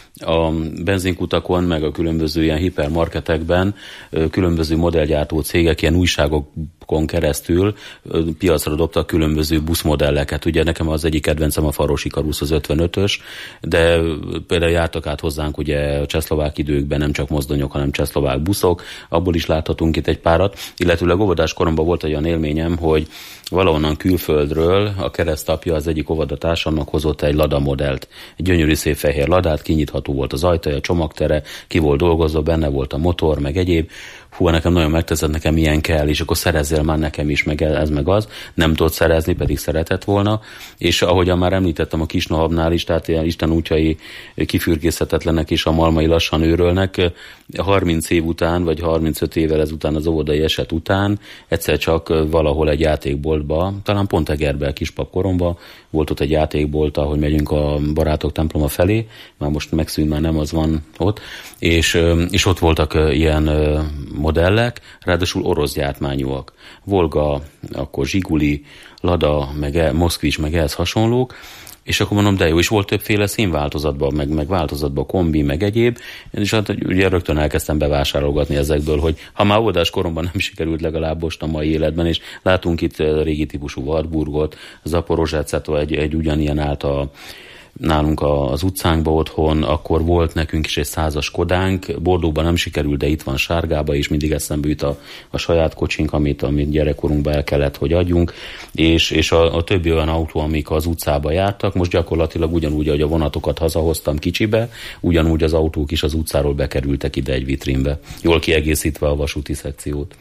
a benzinkutakon, meg a különböző ilyen hipermarketekben különböző modellgyártó cégek ilyen újságokon keresztül piacra dobtak különböző buszmodelleket. Ugye nekem az egyik kedvencem a Faros Ikarusz, az ötvenötös, de például jártak át hozzánk ugye a csehszlovák időkben nem csak mozdonyok, hanem csehszlovák buszok, abból is láthatunk itt egy párat, illetőleg óvodás koromban volt egy olyan élményem, hogy valahonnan külföldről a keresztapja az egyik óvodatársamnak hozott egy Lada modellt. Egy gyönyörű szép fehér Ladát, kinyitható volt az ajtaja, csomagtere, ki volt dolgozva, benne volt a motor, meg egyéb. hú, nekem nagyon megtetszett, nekem ilyen kell, és akkor szerezzél már nekem is, meg ez, meg az. Nem tudott szerezni, pedig szeretett volna. És ahogyan már említettem a Kisnohabnál is, tehát ilyen Isten útjai kifürkészhetetlenek, és a malmai lassan őrölnek. harminc év után, vagy harmincöt évvel ezután, az óvodai eset után egyszer csak valahol egy játékboltba, talán pont Egerben, kispap koromban, volt ott egy játékbolt, ahogy megyünk a barátok temploma felé, már most megszűnt, már nem az van ott, és, és ott voltak ilyen modellek, ráadásul orosz gyártmányúak. Volga, akkor Zsiguli, Lada, meg Moszkvics, meg ehhez hasonlók, és akkor mondom, de jó, és volt többféle színváltozatban, meg, meg változatban, kombi, meg egyéb, és hát ugye rögtön elkezdtem bevásárolgatni ezekből, hogy ha már óvodás koromban nem sikerült, legalább most a mai életben, és látunk itt régi típusú Wartburgot, Zaporozsecetó egy, egy ugyanilyen állt a nálunk az utcánkba otthon, akkor volt nekünk is egy százas Kodánk, Bordóban nem sikerült, de itt van Sárgába, és mindig eszembe jut a, a saját kocsink, amit, amit gyerekkorunkban el kellett, hogy adjunk, és, és a, a többi olyan autó, amik az utcába jártak, most gyakorlatilag ugyanúgy, ahogy a vonatokat hazahoztam kicsibe, ugyanúgy az autók is az utcáról bekerültek ide egy vitrínbe, jól kiegészítve a vasúti szekciót.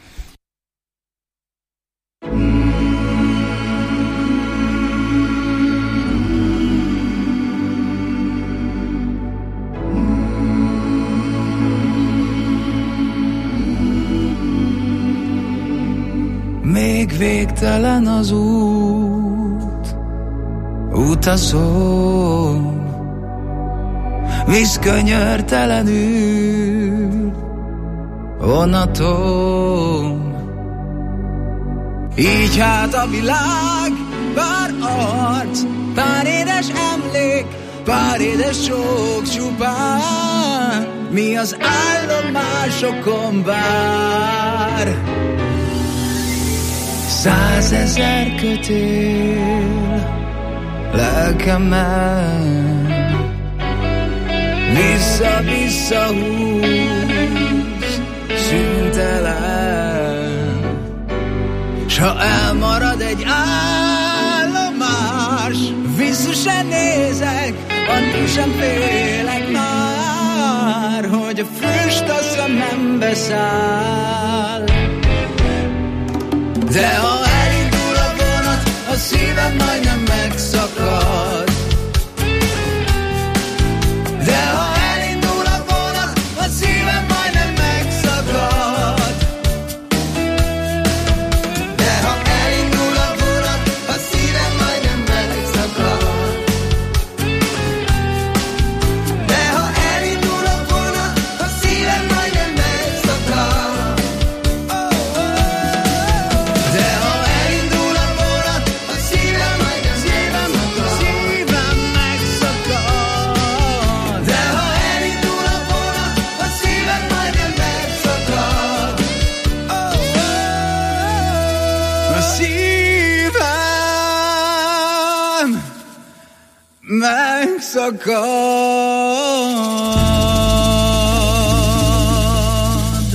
Még végtelen az út, utazom, visz könyörtelenül vonatom. Így hát a világ, pár arc, pár édes emlék, pár édes sok csupán, mi az állomásokon vár. Százezer kötél lelkemen, vissza-vissza húz szüntelen, s ha elmarad egy állomás, vissza se nézek, annyi sem félek már, hogy a füst a szemembe száll. De ha elindul a vonat, a szívem majdnem megszakad. De ha elindul a vonat, a szívem majdnem megszakad. De ha elindul a vonat, a szívem majdnem megszakad. De ha elindul a vonat, a szívem majdnem megszakad. Megszakad.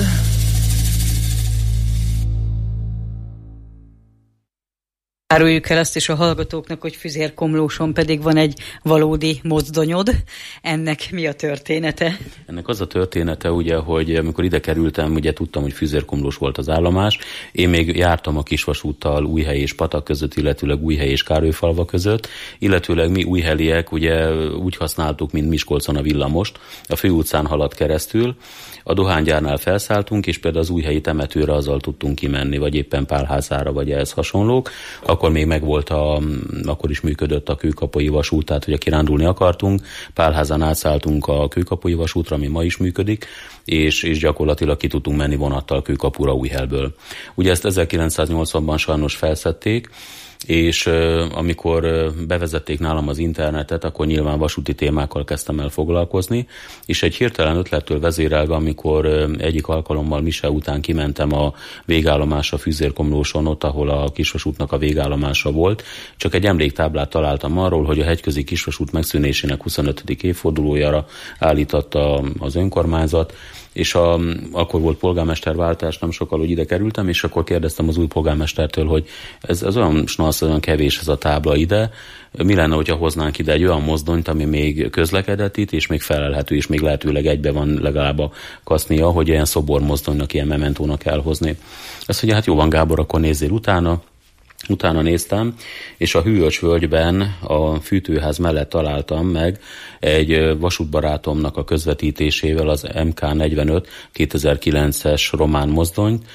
Áruljuk el azt is a hallgatóknak, hogy Füzérkomlóson pedig van egy valódi mozdonyod. Ennek mi a története? Ennek az a története, ugye, hogy amikor ide kerültem, ugye tudtam, hogy Füzérkomlós volt az állomás. Én még jártam a kisvasúttal Újhely és Patak között, illetőleg Újhely és Károlyfalva között, illetőleg mi újhelyiek ugye úgy használtuk, mint Miskolcon a villamost, a főutcán haladt keresztül. A dohánygyárnál felszálltunk, és például az újhelyi temetőre azzal tudtunk kimenni, vagy éppen Pálházára, vagy ehhez hasonlók. Akkor még megvolt a, akkor is működött a Kőkapuji vasút, tehát hogy kirándulni akartunk, Pálházán átszálltunk a Kőkapuji vasútra, ami ma is működik, és, és gyakorlatilag ki tudtunk menni vonattal Kőkapura Újhelyből. Ugye ezt ezerkilencszáznyolcvanban sajnos felszedték, és uh, amikor uh, bevezették nálam az internetet, akkor nyilván vasúti témákkal kezdtem el foglalkozni, és egy hirtelen ötlettől vezérelve, amikor uh, egyik alkalommal mise után kimentem a végállomásra Füzérkomlóson, ott, ahol a kisvasútnak a végállomása volt, csak egy emléktáblát találtam arról, hogy a hegyközi kisvasút megszűnésének huszonötödik évfordulójára állította az önkormányzat és a, akkor volt polgármesterváltás, nem sokkal, hogy ide kerültem, és akkor kérdeztem az új polgármestertől, hogy ez, ez olyan snasz, olyan kevés ez a tábla ide, mi lenne, hogyha hoznánk ide egy olyan mozdonyt, ami még közlekedett itt, és még felelhető, és még lehetőleg egybe van legalább a kasznia, hogy ilyen szobormozdonynak, ilyen mementónak elhozni. Ezt mondja, hát jó van, Gábor, akkor nézzél utána. Utána néztem, és a Hűvös völgyben a fűtőház mellett találtam meg egy vasútbarátomnak a közvetítésével az em ká negyvenöt kétezer-kilences román mozdonyt,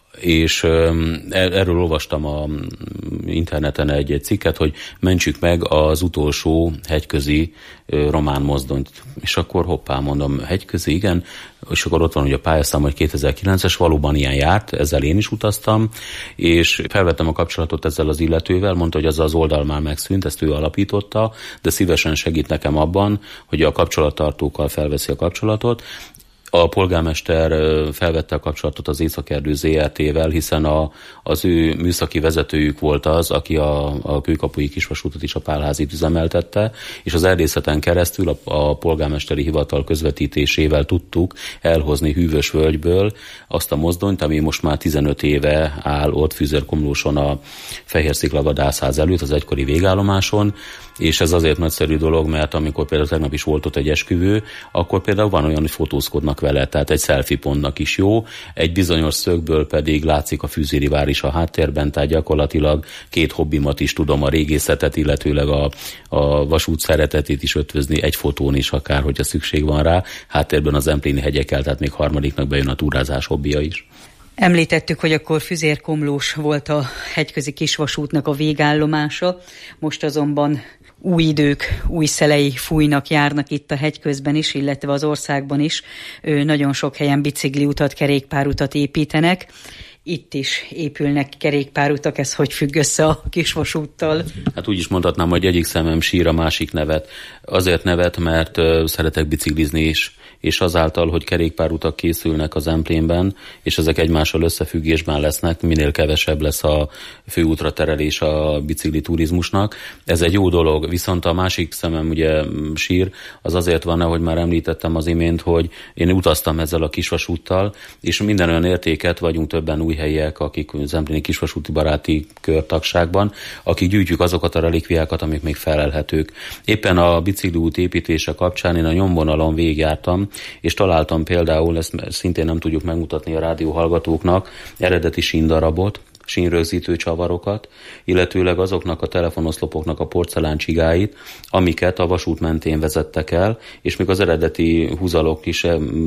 és erről olvastam a interneten egy cikket, hogy mentsük meg az utolsó hegyközi román mozdonyt. És akkor hoppá, mondom, hegyközi, igen, és akkor ott van, hogy a pályáztam, hogy kétezer-kilences, valóban ilyen járt, ezzel én is utaztam, és felvettem a kapcsolatot ezzel az illetővel, mondta, hogy az az oldal már megszűnt, ezt ő alapította, de szívesen segít nekem abban, hogy a kapcsolattartókkal felveszi a kapcsolatot. A polgármester felvette a kapcsolatot az Északerdő zé er té-vel, hiszen a, az ő műszaki vezetőjük volt az, aki a, a Kőkapuji Kisvasútot is, a Pálházit üzemeltette, és az erdészeten keresztül a, a polgármesteri hivatal közvetítésével tudtuk elhozni Hűvös völgyből azt a mozdonyt, ami most már tizenöt éve áll ott Füzérkomlóson a Fehérszikla vadászház előtt, az egykori végállomáson, és ez azért nagyszerű dolog, mert amikor például tegnap is volt ott egy esküvő, akkor például van olyan, hogy fotózkodnak vele, tehát egy selfie pontnak is jó, egy bizonyos szögből pedig látszik a Fűzéri vár is a háttérben, tehát gyakorlatilag két hobbimat is tudom, a régészetet, illetőleg a, a vasút szeretetét is ötvözni egy fotón is akár, hogyha szükség van rá, háttérben az Empléni hegyekkel, tehát még harmadiknak bejön a túrázás hobbija is. Említettük, hogy akkor Füzérkomlós volt a hegyközi kisvasútnak a végállomása, most azonban új idők, új szelei fújnak, járnak itt a hegyközben is, illetve az országban is. Nagyon sok helyen bicikliutat, kerékpárutat építenek. Itt is épülnek kerékpárutak, ez hogy függ össze a kisvasúttal? Hát úgy is mondhatnám, hogy egyik szemem sír, a másik nevet. Azért nevet, mert uh, szeretek biciklizni is, és azáltal, hogy kerékpárutak készülnek az Emplénben, és ezek egymással összefüggésben lesznek, minél kevesebb lesz a főútra terelés a bicikli turizmusnak. Ez egy jó dolog, viszont a másik szemem ugye sír, az azért van, ahogy már említettem az imént, hogy én utaztam ezzel a kisvasúttal, és minden olyan értéket vagyunk többen új helyiek, akik az Empléni Kisvasúti Baráti Kör tagságban, akik gyűjtjük azokat a relikviákat, amik még felelhetők. Éppen a bicikliút építése kapcsán én a nyomvonalon végigjártam, és találtam például, ezt szintén nem tudjuk megmutatni a rádió hallgatóknak, eredeti síndarabot, sínrögzítő csavarokat, illetőleg azoknak a telefonoszlopoknak a porceláncsigáit, amiket a vasút mentén vezettek el, és még az eredeti húzalok is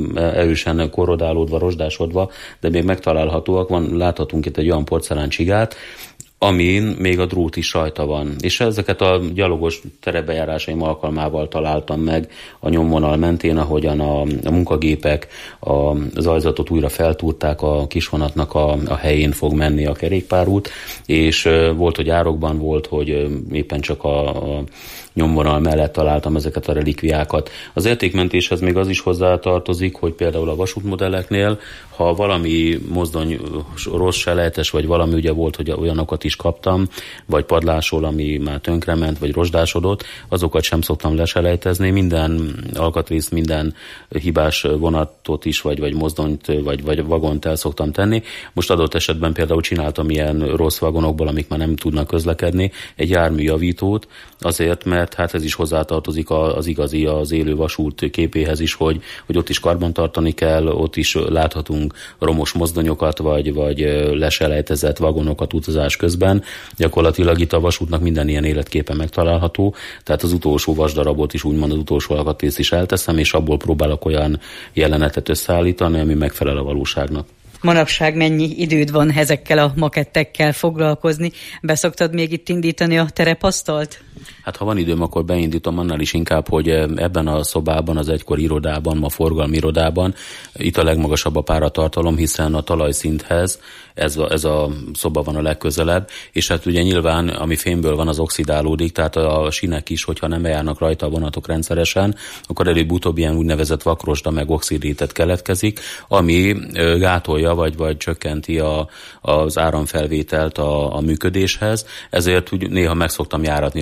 erősen korrodálódva, rozsdásodva, de még megtalálhatóak, van, láthatunk itt egy olyan porceláncsigát, amin még a drót is rajta van. És ezeket a gyalogos terebejárásaim alkalmával találtam meg a nyomvonal mentén, ahogyan a, a munkagépek a zajzatot újra feltúrták, a kisvonatnak a, a helyén fog menni a kerékpárút, és volt, hogy árokban volt, hogy éppen csak a, a nyomvonal mellett találtam ezeket a relikviákat. Az értékmentéshez még az is hozzátartozik, hogy például a vasútmodelleknél, ha valami mozdony rossz selejtes, vagy valami ugye volt, hogy olyanokat is kaptam, vagy padlásol, ami már tönkrement, vagy rozsdásodott, azokat sem szoktam leselejtezni. Minden alkatrészt, minden hibás vonatot is, vagy, vagy mozdonyt, vagy, vagy vagont el szoktam tenni. Most adott esetben például csináltam ilyen rossz vagonokból, amik már nem tudnak közlekedni, egy járműjavítót, azért, mert hát ez is hozzátartozik az igazi, az élő vasút képéhez is, hogy, hogy ott is karbantartani kell, ott is láthatunk romos mozdonyokat, vagy, vagy leselejtezett vagonokat utazás közben. Gyakorlatilag itt a vasútnak minden ilyen életképe megtalálható, tehát az utolsó vasdarabot is, úgymond az utolsó alkatrészt is elteszem, és abból próbálok olyan jelenetet összeállítani, ami megfelel a valóságnak. Manapság mennyi időd van ezekkel a makettekkel foglalkozni? Beszoktad még itt indítani a terepasztalt? Hát ha van időm, akkor beindítom, annál is inkább, hogy ebben a szobában, az egykor irodában, ma forgalmi irodában, itt a legmagasabb a páratartalom, hiszen a talajszinthez ez a, ez a szoba van a legközelebb, és hát ugye nyilván, ami fémből van, az oxidálódik, tehát a sinek is, hogyha nem járnak rajta a vonatok rendszeresen, akkor előbb-utóbb ilyen úgynevezett vakrosda meg oxidrétet keletkezik, ami gátolja vagy, vagy csökkenti a, az áramfelvételt a, a működéshez, ezért úgy néha meg szoktam járatni rajta a vonat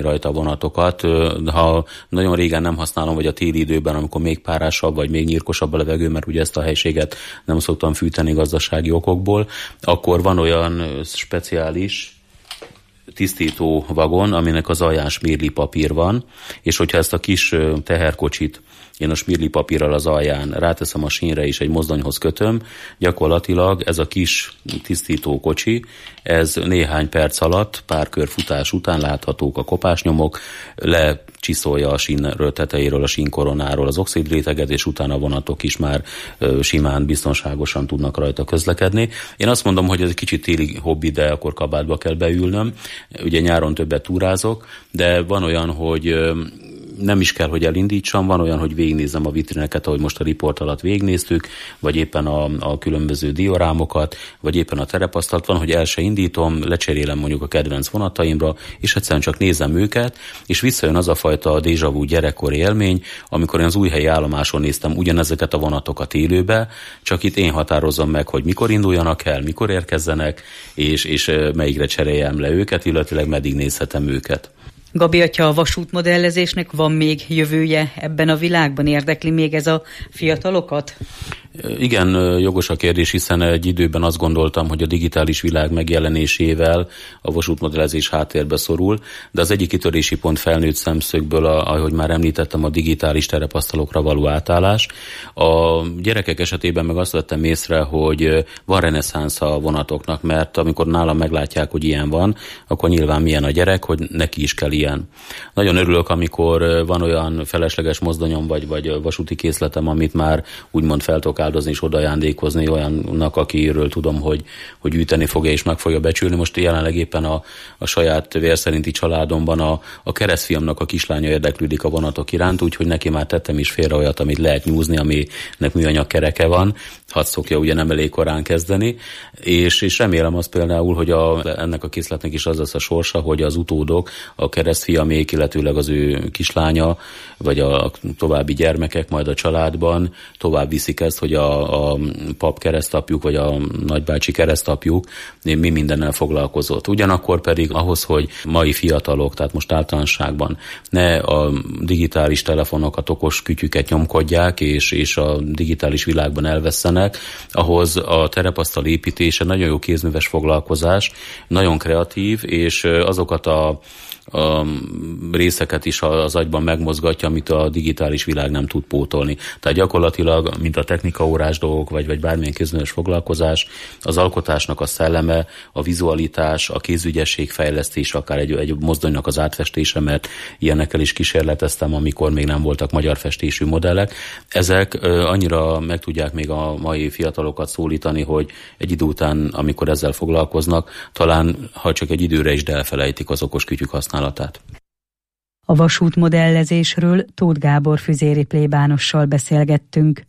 vonatokat. Ha nagyon régen nem használom, vagy a téli időben, amikor még párásabb, vagy még nyírkosabb a levegő, mert ugye ezt a helységet nem szoktam fűteni gazdasági okokból, akkor van olyan speciális tisztító vagon, aminek az alján smírli papír van, és hogyha ezt a kis teherkocsit én a smírli papírral az alján ráteszem a sínre és egy mozdonyhoz kötöm, gyakorlatilag ez a kis tisztító kocsi, ez néhány perc alatt, pár kör futás után láthatók a kopásnyomok, lecsiszolja a sínről, tetejéről, a sínkoronáról az oxidréteget, és utána a vonatok is már simán, biztonságosan tudnak rajta közlekedni. Én azt mondom, hogy ez egy kicsit téli hobbi, de akkor kabátba kell beülnöm. Ugye nyáron többet túrázok, de van olyan, hogy nem is kell, hogy elindítsam, van olyan, hogy végignézem a vitrineket, ahogy most a riport alatt végignéztük, vagy éppen a, a különböző diorámokat, vagy éppen a terepasztalt van, hogy el se indítom, lecserélem mondjuk a kedvenc vonataimra, és egyszerűen csak nézem őket, és visszajön az a fajta déjà vu gyerekkori élmény, amikor én az Újhelyi állomáson néztem ugyanezeket a vonatokat élőbe, csak itt én határozom meg, hogy mikor induljanak el, mikor érkezzenek, és, és melyikre cseréljem le őket, illetőleg meddig nézhetem őket. Gabi atya, a vasútmodellezésnek van még jövője ebben a világban? Érdekli még ez a fiatalokat? Igen, jogos a kérdés, hiszen egy időben azt gondoltam, hogy a digitális világ megjelenésével a vasútmodellezés háttérbe szorul, de az egyik kitörési pont felnőtt szemszögből, ahogy már említettem, a digitális terepasztalokra való átállás. A gyerekek esetében meg azt vettem észre, hogy van reneszánsz a vonatoknak, mert amikor nálam meglátják, hogy ilyen van, akkor nyilván milyen a gyerek, hogy neki is kell ilyen. Nagyon örülök, amikor van olyan felesleges mozdonyom, vagy, vagy vasúti készletem, amit már úgymond fel tudok áldozni és odajándékozni olyannak, akiről tudom, hogy, hogy gyűjteni fogja és meg fogja becsülni. Most jelenleg éppen a, a saját vérszerinti családomban a, a keresztfiamnak a kislánya érdeklődik a vonatok iránt, úgyhogy neki már tettem is félre olyat, amit lehet nyúzni, aminek műanyag kereke van. Hadd szokja ugye nem elég korán kezdeni, és, és remélem azt például, hogy a, ennek a készletnek is az lesz a sorsa, hogy az utódok, a keresztfiamék, illetőleg az ő kislánya, vagy a további gyermekek majd a családban tovább viszik ezt, hogy a, a pap keresztapjuk, vagy a nagybácsi keresztapjuk mi mindennel foglalkozott. Ugyanakkor pedig ahhoz, hogy mai fiatalok, tehát most általánosságban ne a digitális telefonokat, okos kütyüket nyomkodják, és, és a digitális világban elvesszenek, ahhoz a terepasztal építése nagyon jó kézműves foglalkozás, nagyon kreatív, és azokat a a részeket is az agyban megmozgatja, amit a digitális világ nem tud pótolni. Tehát gyakorlatilag, mint a technikaórás dolgok, vagy, vagy bármilyen kézműves foglalkozás, az alkotásnak a szelleme, a vizualitás, a kézügyesség fejlesztése, akár egy, egy mozdonynak az átfestése, mert ilyenekkel is kísérleteztem, amikor még nem voltak magyar festésű modellek. Ezek annyira meg tudják még a mai fiatalokat szólítani, hogy egy idő után, amikor ezzel foglalkoznak, talán, ha csak egy időre is, de elfelejtik az okos kütyük használatát. A vasútmodellezésről Tóth Gábor füzéri plébánossal beszélgettünk.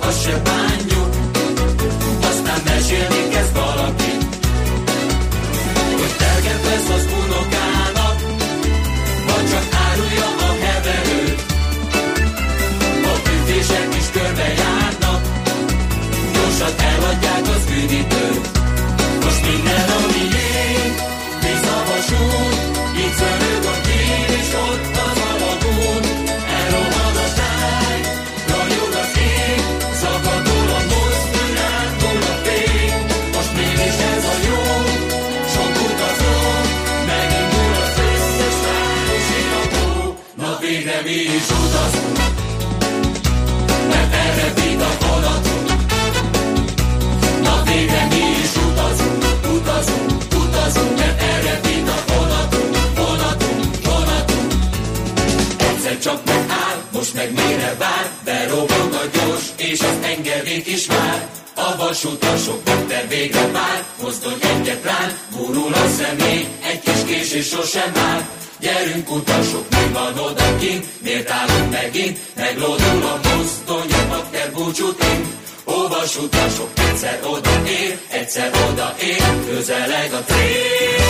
azt se bánjuk, aztán mesélni kezd valaki, hogy terget lesz az unokának, vagy csak árulja a heverőt. A tűzések is körbe járnak, gyorsan eladják az üdítőt. Most minden a miénk, visszavasul, így szörög a kín, és ott az alagún. Elrohad a táj, ragyog az ég, szakadul a mozdonyától a fény. Most mégis ez a jó, sok utazó, megindul az összes városi lakó. Na végre mi is utazunk, mert elrepít a vonatunk. Na végre mi is utazunk, utazunk, utazunk, mert elrepít a vonatunk, vonatunk, vonatunk. Egyszer csak megáll, most meg mire vár, berobog a gyors, és az engedélyt is vár. A vasutasok bakter végre vár, mozdony egyet rán, gurul a személy, egy kis késés sosem már. Gyerünk utasok, mi van odakint, miért állunk megint, meglódul a mozdony, a bakter búcsút int. Ó, vasutasok, egyszer odaér, egyszer odaér, közeleg a cél.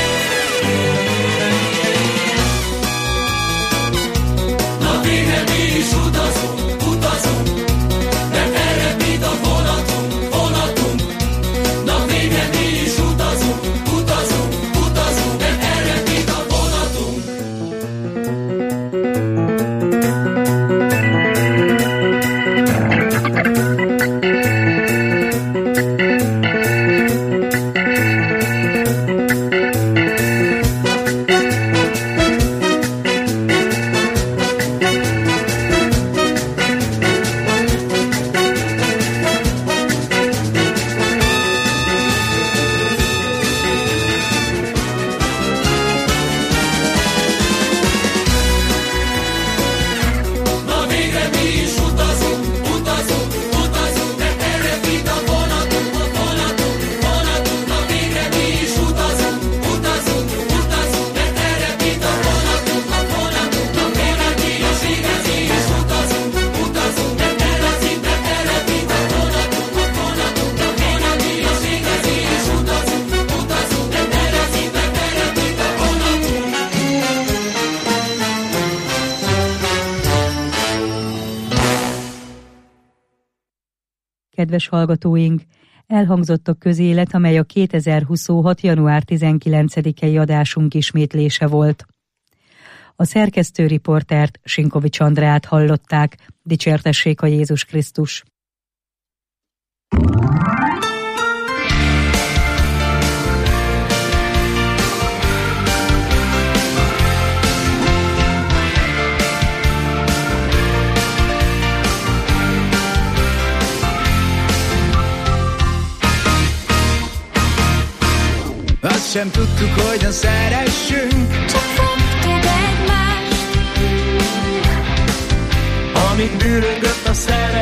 Na végre mi is utazunk, utazunk, mert elrepít a vonatunk, vonatunk. Na végre mi is utazunk, utazunk, utazunk, mert elrepít a vonatunk. Kedves hallgatóink, elhangzott a közélet, amely a kétezer-huszonhat. január tizenkilencedikei adásunk ismétlése volt. A szerkesztő riportert, Sinkovics Andrát hallották. Dicsértessék a Jézus Krisztus! Azt sem tudtuk, hogyan szeressünk, csak fogtuk egymást. amíg bűröngött a szerelem.